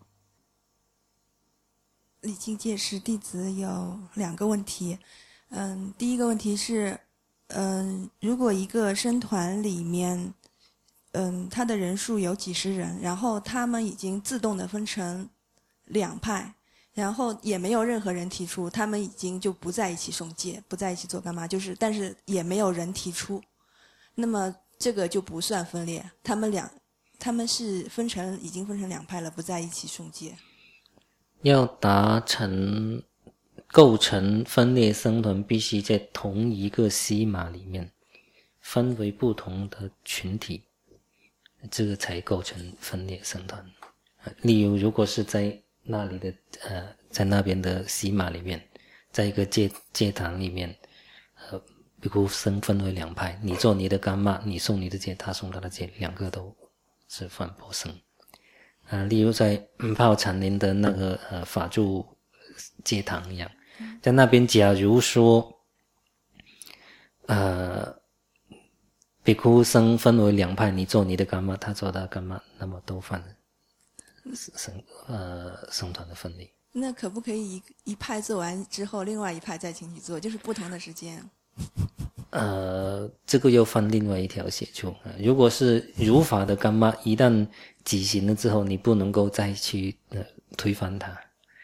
礼敬戒师弟子有两个问题，嗯，第一个问题是。嗯，如果一个僧团里面，嗯，他的人数有几十人，然后他们已经自动的分成两派，然后也没有任何人提出，他们已经就不在一起诵戒，不在一起做干嘛，就是但是也没有人提出，那么这个就不算分裂，他们两他们是分成已经分成两派了，不在一起诵戒。 要达成构成分裂僧团，必须在同一个西马里面分为不同的群体，这个才构成分裂僧团。例如如果是在那里的呃，在那边的西马里面，在一个戒戒堂里面，呃，比如僧分为两派，你做你的干妈，你送你的戒，他送他的戒，两个都是反婆僧。呃，例如在泡禅林的那个呃法住戒堂一样，在那边假如说呃比丘僧分为两派，你做你的干妈，他做他的干妈，那么都犯僧呃僧团的分裂。 那可不可以一一派做完之后，另外一派再请你做，就是不同的时间？ 呃，这个又犯另外一条写处。如果是如法的干妈，一旦举行了之后，你不能够再去呃推翻它。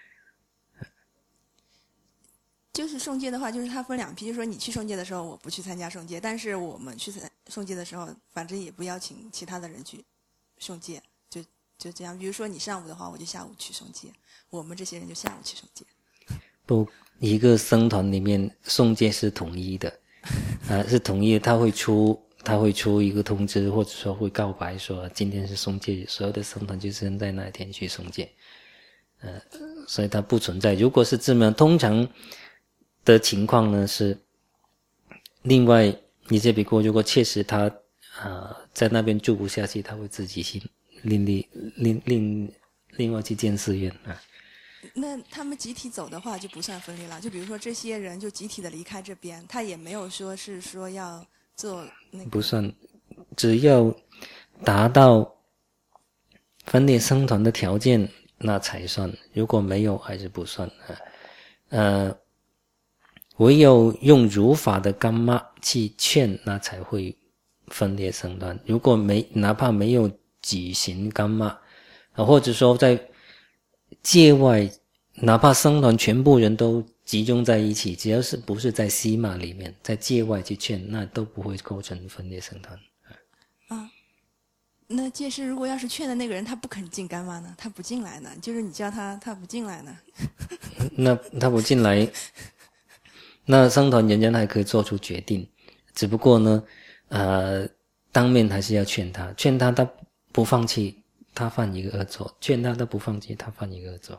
就是诵戒的话，就是它分两批，就是说你去诵戒的时候，我不去参加诵戒，但是我们去诵戒的时候，反正也不邀请其他的人去诵戒，就就这样。比如说你上午的话，我就下午去诵戒，我们这些人就下午去诵戒。 不， 一个僧团里面诵戒是统一的，啊，是统一的，他会出他会出一个通知，或者说会告白说今天是诵戒，所有的僧团就是在那一天去诵戒，呃，所以它不存在。如果是这么通常的情况呢，是另外一些比丘如果确实他呃在那边住不下去，他会自己去另另另另另外去建寺院啊。 那他们集体走的话就不算分离了，就比如说这些人就集体的离开这边，他也没有说是说要做那个， 不算，只要达到分裂僧团的条件那才算，如果没有还是不算啊。呃，唯有用如法的伽玛去劝，那才会分裂僧团。如果没哪怕没有举行伽玛啊，或者说在界外，哪怕僧团全部人都集中在一起，只要是不是在西马里面，在界外去劝，那都不会构成分裂僧团。 啊，那戒师如果要是劝的那个人他不肯进伽玛呢，他不进来呢，就是你叫他他不进来呢， 那他不进来，那僧团人家还可以做出决定，只不过呢，呃，当面还是要劝他，劝他他不放弃，他犯一个恶作，劝他他不放弃，他犯一个恶作。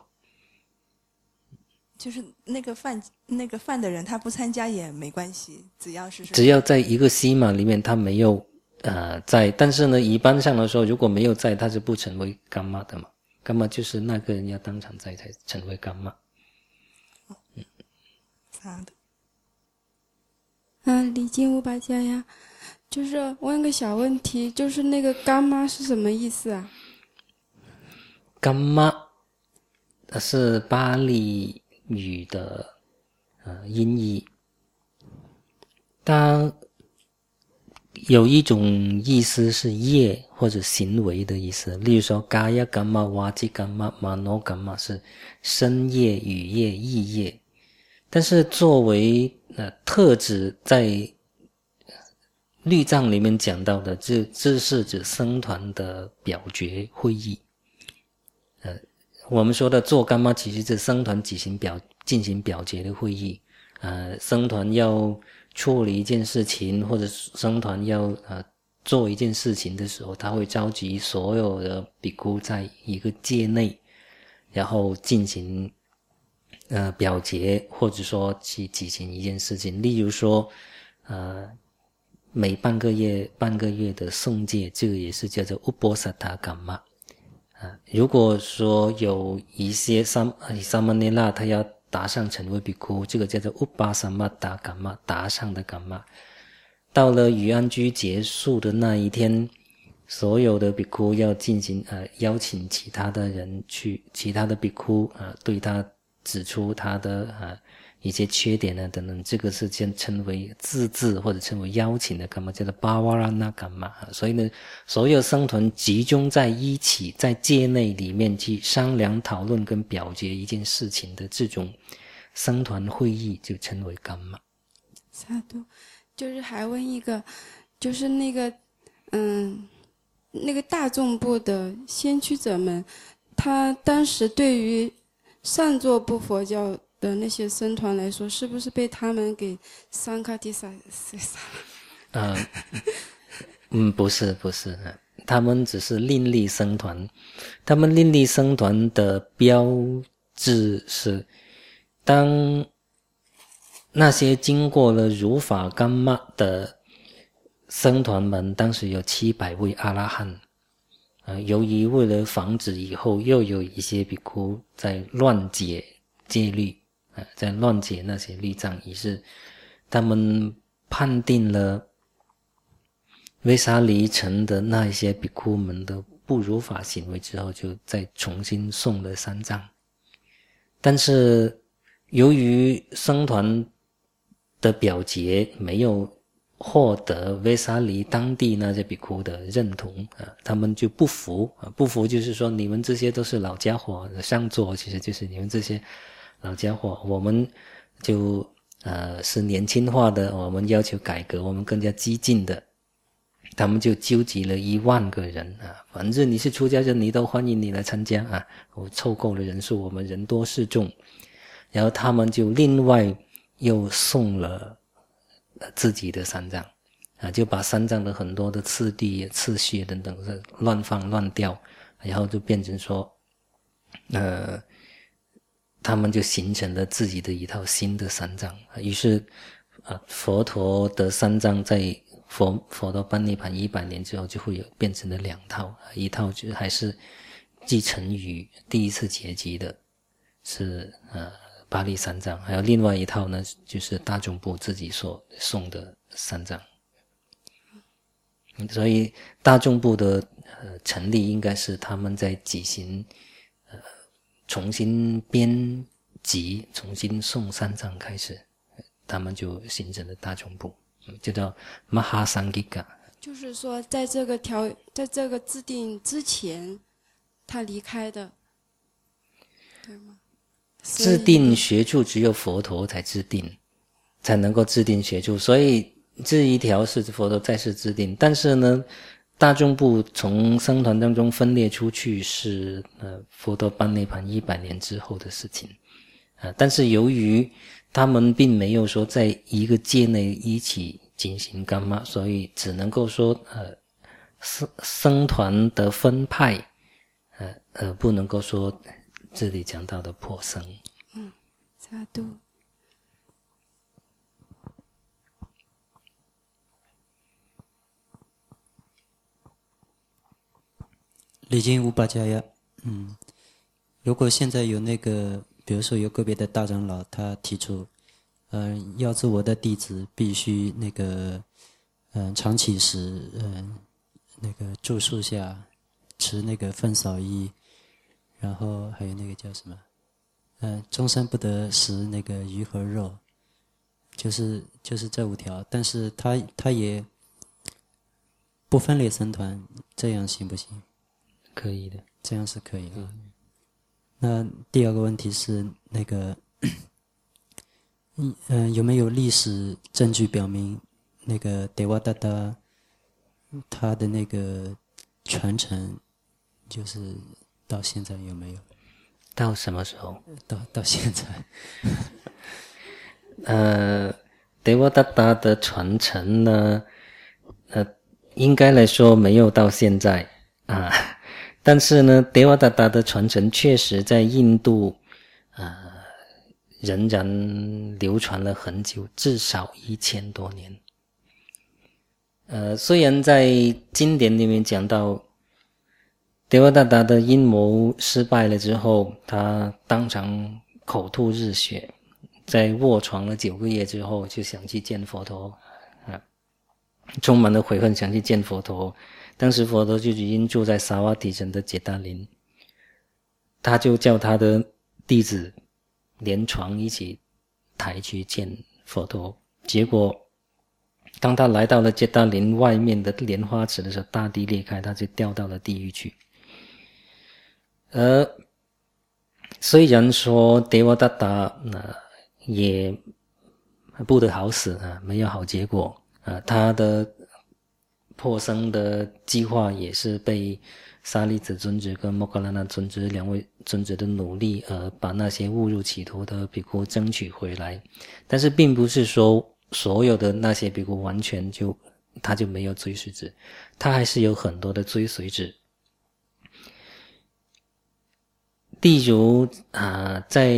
就是那个犯那个犯的人他不参加也没关系，只要是只要在一个西马里面他没有呃在，但是呢一般上来说如果没有在，他是不成为伽玛的嘛，伽玛就是那个人要当场在才成为伽玛。 嗯，好的。 嗯，礼敬乌巴迦呀，就是问个小问题，就是那个伽玛是什么意思啊？ 伽玛是巴利语的呃音译，它有一种意思是业或者行为的意思，例如说嘎呀伽玛、瓦吉伽玛、玛诺伽玛是身业、语业、意业，但是作为呃特指在律藏里面讲到的，这这是指僧团的表决会议。呃，我们说的做伽玛其实是僧团进行表进行表决的会议。呃，僧团要处理一件事情，或者僧团要呃做一件事情的时候，他会召集所有的比丘在一个界内，然后进行呃表决，或者说去进行一件事情。例如说，呃，每半个月半个月的诵戒，这个也是叫做乌波萨塔伽玛。啊，如果说有一些萨萨玛内拉他要达上成为比丘，这个叫做乌巴萨玛达伽玛，达上的伽玛。到了雨安居结束的那一天，所有的比丘要进行呃邀请其他的人去，其他的比丘啊、呃、对他指出他的呃一些缺点啊等等，这个是先称为自治或者称为邀请的伽玛，叫做巴瓦拉那伽玛。所以呢，所有僧团集中在一起，在界内里面去商量讨论跟表决一件事情的这种僧团会议就称为伽玛。 萨多，就是还问一个，就是那个嗯那个大众部的先驱者们，他当时对于上座部佛教的那些僧团来说，是不是被他们给桑卡提萨塞萨了？ 呃，嗯，不是不是，他们只是另立僧团。他们另立僧团的标志是，当那些经过了如法伽玛的僧团们，当时有七百位阿拉汉。呃，由于为了防止以后又有一些比丘在乱解戒律，呃，在乱解那些律藏，于是他们判定了维沙离城的那一些比丘们的不如法行为之后，就再重新诵了三藏。但是由于僧团的表决没有获得维沙离当地那些比丘的认同啊，他们就不服啊，不服就是说你们这些都是老家伙，上座其实就是你们这些老家伙，我们就呃是年轻化的，我们要求改革，我们更加激进的。他们就纠集了一万个人啊，反正你是出家人，你都欢迎你来参加啊，我凑够了人数，我们人多势众。 然后他们就另外又送了自己的三藏啊，就把三藏的很多的次第次序等等是乱放乱掉，然后就变成说呃他们就形成了自己的一套新的三藏，于是啊佛陀的三藏在佛佛陀半涅槃一百年之后就会有变成了两套，一套就还是继承于第一次结集的是呃巴利三藏，还有另外一套呢就是大众部自己所送的三藏。所以大众部的呃成立应该是他们在举行呃重新编辑重新送三藏开始，他们就形成了大众部，就叫 Mahasangika。 就是说在这个条在这个制定之前他离开的，对吗？ 制定学处只有佛陀才制定，才能够制定学处，所以这一条是佛陀在世制定，但是呢大众部从僧团当中分裂出去是呃佛陀半涅槃一百年之后的事情啊，但是由于他们并没有说在一个界内一起进行干嘛，所以只能够说呃僧僧团的分派呃呃不能够说这里讲到的破僧。 嗯，萨度。 礼敬乌巴迦呀，嗯，如果现在有那个，比如说有个别的大长老，他提出，嗯、呃，要是我的弟子必须那个，嗯、呃，长期时，嗯、呃，那个住树下，吃那个粪扫衣，然后还有那个叫什么，嗯、呃，终身不得食那个鱼和肉，就是就是这五条，但是他他也不分裂僧团，这样行不行？ 可以的， 这样是可以的。嗯、那第二个问题是那个，嗯、呃，有没有历史证据表明那个德瓦达达他的那个传承，就是到现在有没有？ 到什么时候？ 到到现在。 呃，德瓦达达的传承呢，呃，应该来说没有到现在啊。但是呢，德瓦达达的传承确实在印度呃仍然流传了很久，至少一千多年。呃，虽然在经典里面讲到德瓦达达的阴谋失败了之后，他当场口吐日血，在卧床了九个月之后就想去见佛陀啊，充满了悔恨想去见佛陀。当时佛陀就已经住在萨瓦提城的杰达林，他就叫他的弟子连床一起抬去见佛陀。结果当他来到了杰达林外面的莲花池的时候，大地裂开，他就掉到了地狱去。而虽然说德瓦达达、呃、也不得好死啊，没有好结果啊，他的破僧的计划也是被沙利子尊者跟莫格拉纳尊者两位尊者的努力，而把那些误入歧途的比丘争取回来。但是并不是说所有的那些比丘完全就他就没有追随者，他还是有很多的追随者。例如啊、呃，在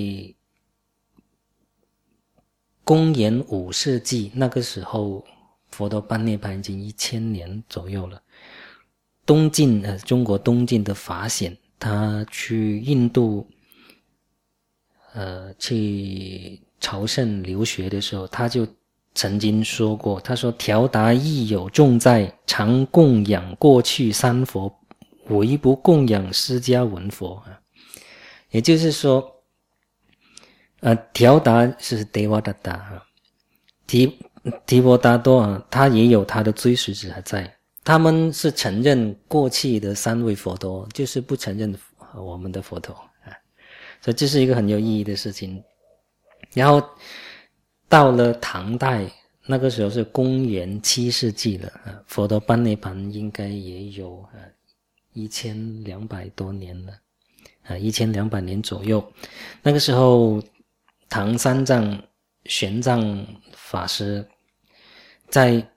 公元五世纪那个时候，佛陀半涅槃已经一千年左右了。东晋呃，中国东晋的法显，他去印度，呃，去朝圣留学的时候，他就曾经说过，他说：“调达亦有重在，常供养过去三佛，唯不供养释迦文佛。”也就是说，呃，调达是德瓦达达啊，提提婆达多啊，他也有他的追随者还在。他们是承认过去的三位佛陀，就是不承认我们的佛陀啊，所以这是一个很有意义的事情。然后到了唐代，那个时候是公元七世纪了啊，佛陀半涅槃应该也有啊一千两百多年了啊，一千两百年左右。那个时候唐三藏玄奘法师在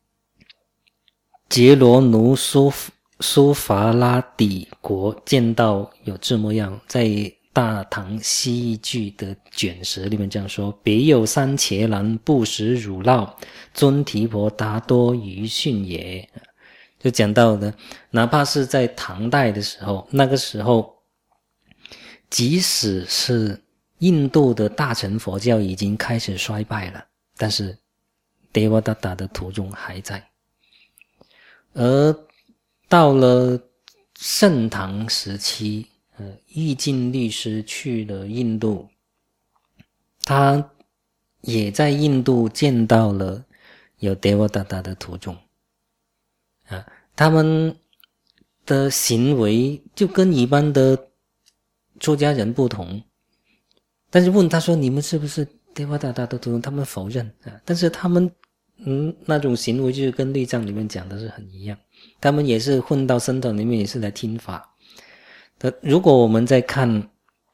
杰罗奴苏苏伐拉底国见到有这么样，在大唐西域的卷舌里面这样说：别有三伽蓝不食乳酪，尊提婆达多于训也。就讲到的，哪怕是在唐代的时候，那个时候即使是印度的大乘佛教已经开始衰败了，但是 Devadatta 的徒众还在。而到了盛唐时期，呃，玉净律师去了印度，他也在印度见到了有 Devadatta 的徒众啊，他们的行为就跟一般的出家人不同，但是问他说你们是不是 Devadatta 的徒众，他们否认啊，但是他们嗯那种行为就是跟律藏里面讲的是很一样，他们也是混到僧团里面，也是来听法的。如果我们在看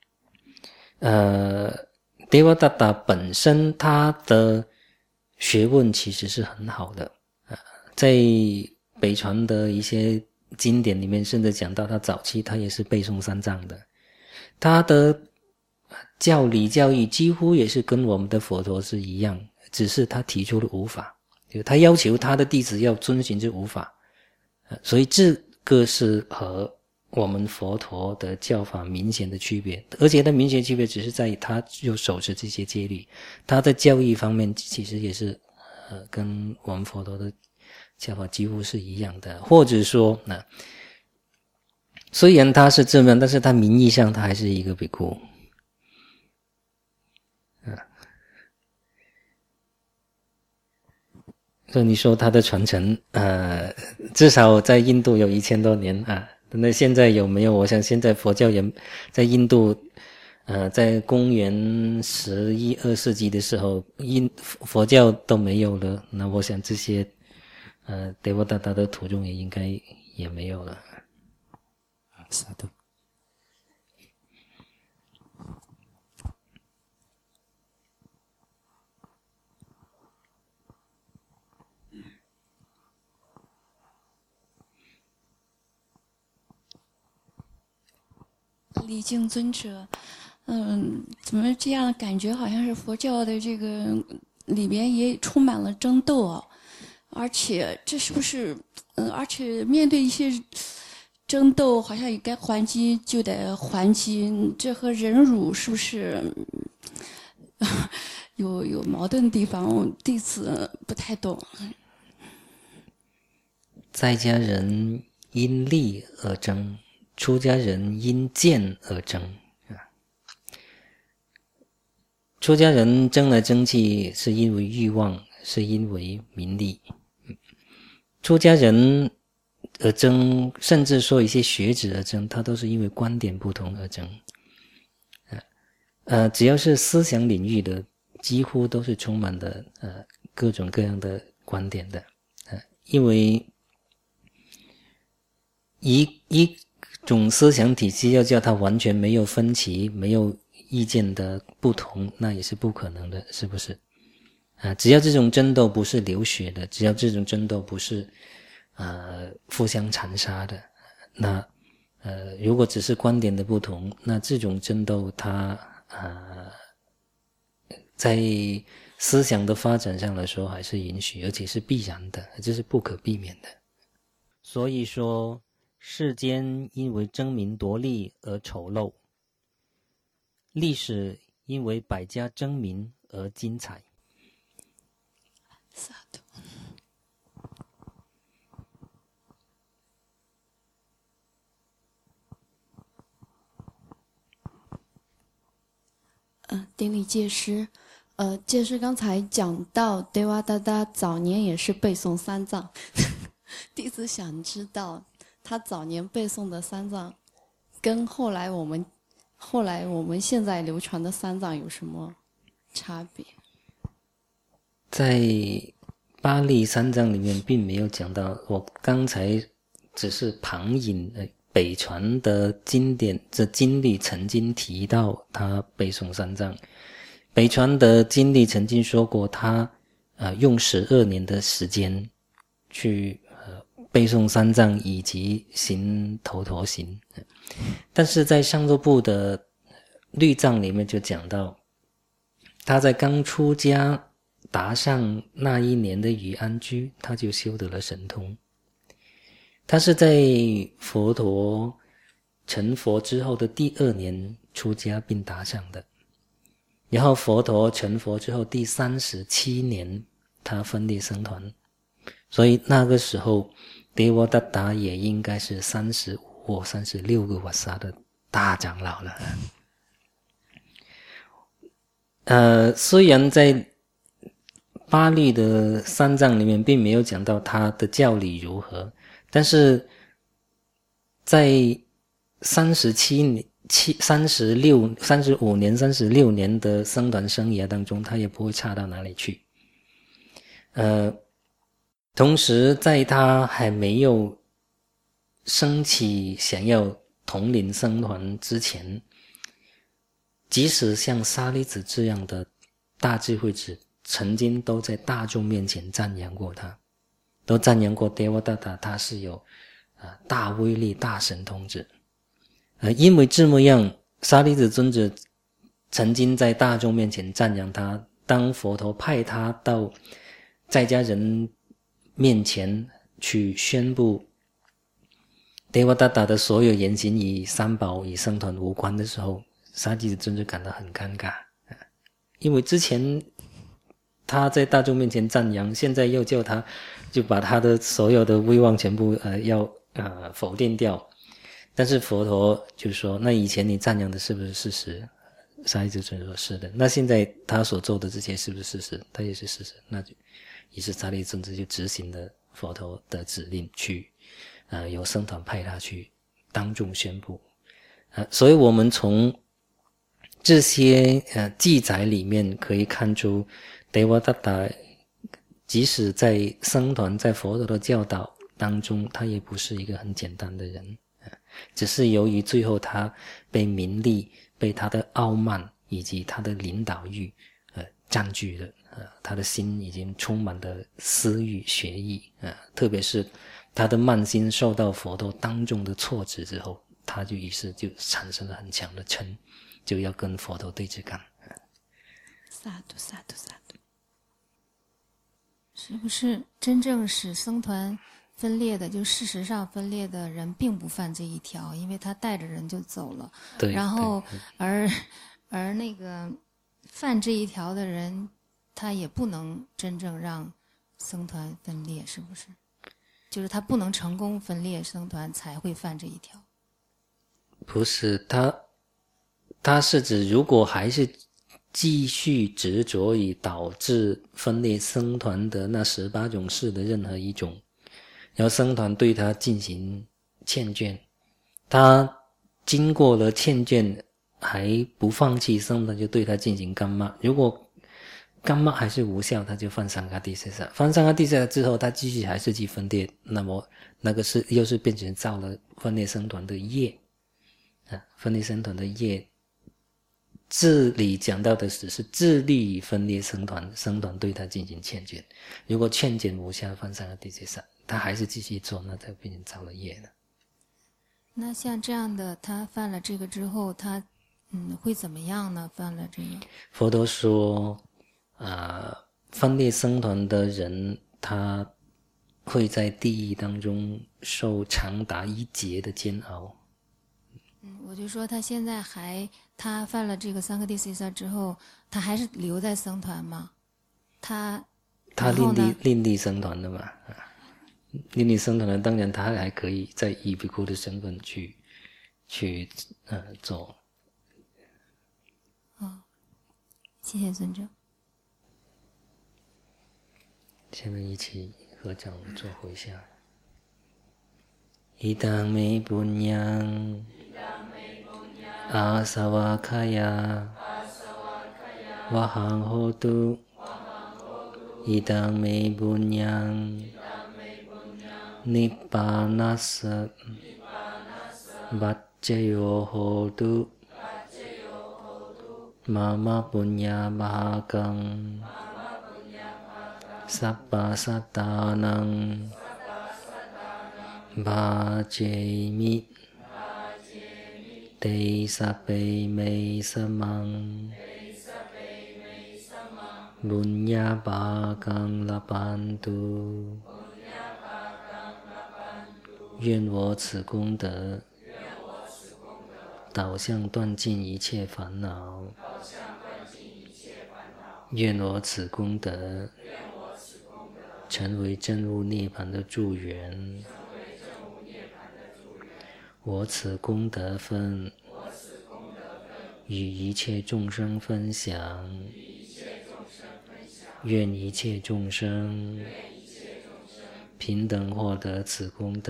呃 Devadatta 本身他的学问其实是很好的，呃、在北传的一些经典里面甚至讲到他早期他也是背诵三藏的，他的教理教义几乎也是跟我们的佛陀是一样，只是他提出了五法，就他要求他的弟子要遵循这五法，所以这个是和我们佛陀的教法明显的区别，而且它明显区别只是在于他有守持这些戒律，他在教义方面其实也是呃跟我们佛陀的教法几乎是一样的，或者说那、呃、虽然他是这样，但是他名义上他还是一个比丘。所以你说他的传承呃，至少在印度有一千多年啊，那现在有没有？我想现在佛教也在印度呃，在公元十一二世纪的时候印佛教都没有了，那我想这些呃 Devadatta 的徒众也应该也没有了。萨埵。 礼敬尊者，嗯，怎么这样感觉好像是佛教的这个里边也充满了争斗啊？而且这是不是，嗯，而且面对一些争斗，好像也该还击就得还击，这和忍辱是不是有有矛盾的地方？弟子不太懂。 在家人因利而争，出家人因见而争啊。出家人争来争去是因为欲望，是因为名利。出家人而争，甚至说一些学者而争，他都是因为观点不同而争。呃，只要是思想领域的，几乎都是充满了呃各种各样的观点的。呃，因为一一种思想体系要叫它完全没有分歧、没有意见的不同，那也是不可能的，是不是？啊，只要这种争斗不是流血的，只要这种争斗不是呃互相残杀的，那呃如果只是观点的不同，那这种争斗它呃在思想的发展上来说还是允许，而且是必然的，这是不可避免的。所以说世间因为争名夺利而丑陋，历史因为百家争鸣而精彩。 萨埵。嗯，顶礼戒师。呃，戒师刚才讲到 Devadatta 早年也是背诵三藏，弟子想知道他早年背诵的三藏跟后来我们后来我们现在流传的三藏有什么差别？ 在巴利三藏里面并没有讲到，我刚才只是旁引北传的经典这经历曾经提到他背诵三藏， 北传的经历曾经说过，他呃用十二年的时间去呃背诵三藏以及行头陀行，但是在上座部的律藏里面就讲到，他在刚出家达上那一年的雨安居，他就修得了神通。他是在佛陀成佛之后的第二年出家并达上的，然后佛陀成佛之后第三十七年他分裂僧团，所以那个时候德沃达达也应该是三十五或三十六个瓦萨的大长老了。呃，虽然在巴律的三藏里面并没有讲到他的教理如何，但是在三十七年、七三十六、三十五年、三十六年的僧团生涯当中，他也不会差到哪里去。呃，同时在他还没有升起想要统领僧团之前，即使像沙利子这样的大智慧子，曾经都在大众面前赞扬过他，都赞扬过德沃达达他是有、呃、大威力、大神通者。呃，因为这么样，沙利子尊者曾经在大众面前赞扬他，当佛陀派他到在家人面前去宣布德沃达达的所有言行与三宝与僧团无关的时候，沙利子尊者感到很尴尬，因为之前他在大众面前赞扬，现在又叫他就把他的所有的威望全部呃要呃否定掉。但是佛陀就说，那以前你赞扬的是不是事实？沙利子尊者说是的。那现在他所做的这些是不是事实？他也是事实。那就于是沙利子尊者就执行了佛陀的指令，去呃由僧团派他去当众宣布。呃所以我们从这些呃记载里面可以看出，德沃达达即使在僧团在佛陀的教导当中，他也不是一个很简单的人，呃、只是由于最后他被名利、被他的傲慢以及他的领导欲呃占据了，呃他的心已经充满了私欲、学意，呃特别是他的慢心受到佛陀当众的挫折之后，他就于是就产生了很强的嗔，就要跟佛陀对峙干。 萨度萨度萨度，是不是真正使僧团分裂的，就事实上分裂的人并不犯这一条，因为他带着人就走了。 对， 然后对对而而那个犯这一条的人，他也不能真正让僧团分裂，是不是？就是他不能成功分裂僧团，才会犯这一条。 不是，他他是指如果还是继续执着于导致分裂僧团的那十八种事的任何一种，然后僧团对他进行劝谏，他经过了劝谏还不放弃，僧团就对他进行干骂。如果干骂还是无效，他就犯三嘎地塞萨，犯三嘎地塞萨之后，他继续还是去分裂，那么那个是又是变成造了分裂僧团的业啊，分裂僧团的业。这里讲到的只是致力于分裂僧团，僧团对他进行劝谏，如果劝谏无效，犯三个地界上，他还是继续做，那他变成造了业了。 那像这样的，他犯了这个之后，他嗯会怎么样呢？犯了这个， 佛陀说，呃，分裂僧团的人，他会在地狱当中受长达一劫的煎熬。 嗯，我就说他现在还，他犯了这个三个地 C 萨之后，他还是留在僧团吗？他他另立另立僧团的嘛，啊，另立僧团的，当然他还可以在伊比库的身份去去呃做。 哦，谢谢尊者。 下面一起合掌做回向。Idang me punyang asawakaya wahang hotu idang me punyang nippanasa baccayo hotu มามาปุญญาบากังสัพพะสัตตานังบาเจมิเตสัพเพเมสมังบุญญาบากังละปันตุ愿我此功德导向断尽一切烦恼，愿我此功德成为证悟涅槃的助缘，我此功德分与一切众生分享，愿一切众生平等获得此功德。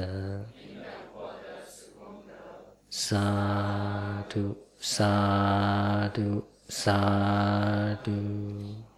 萨埵萨埵萨埵。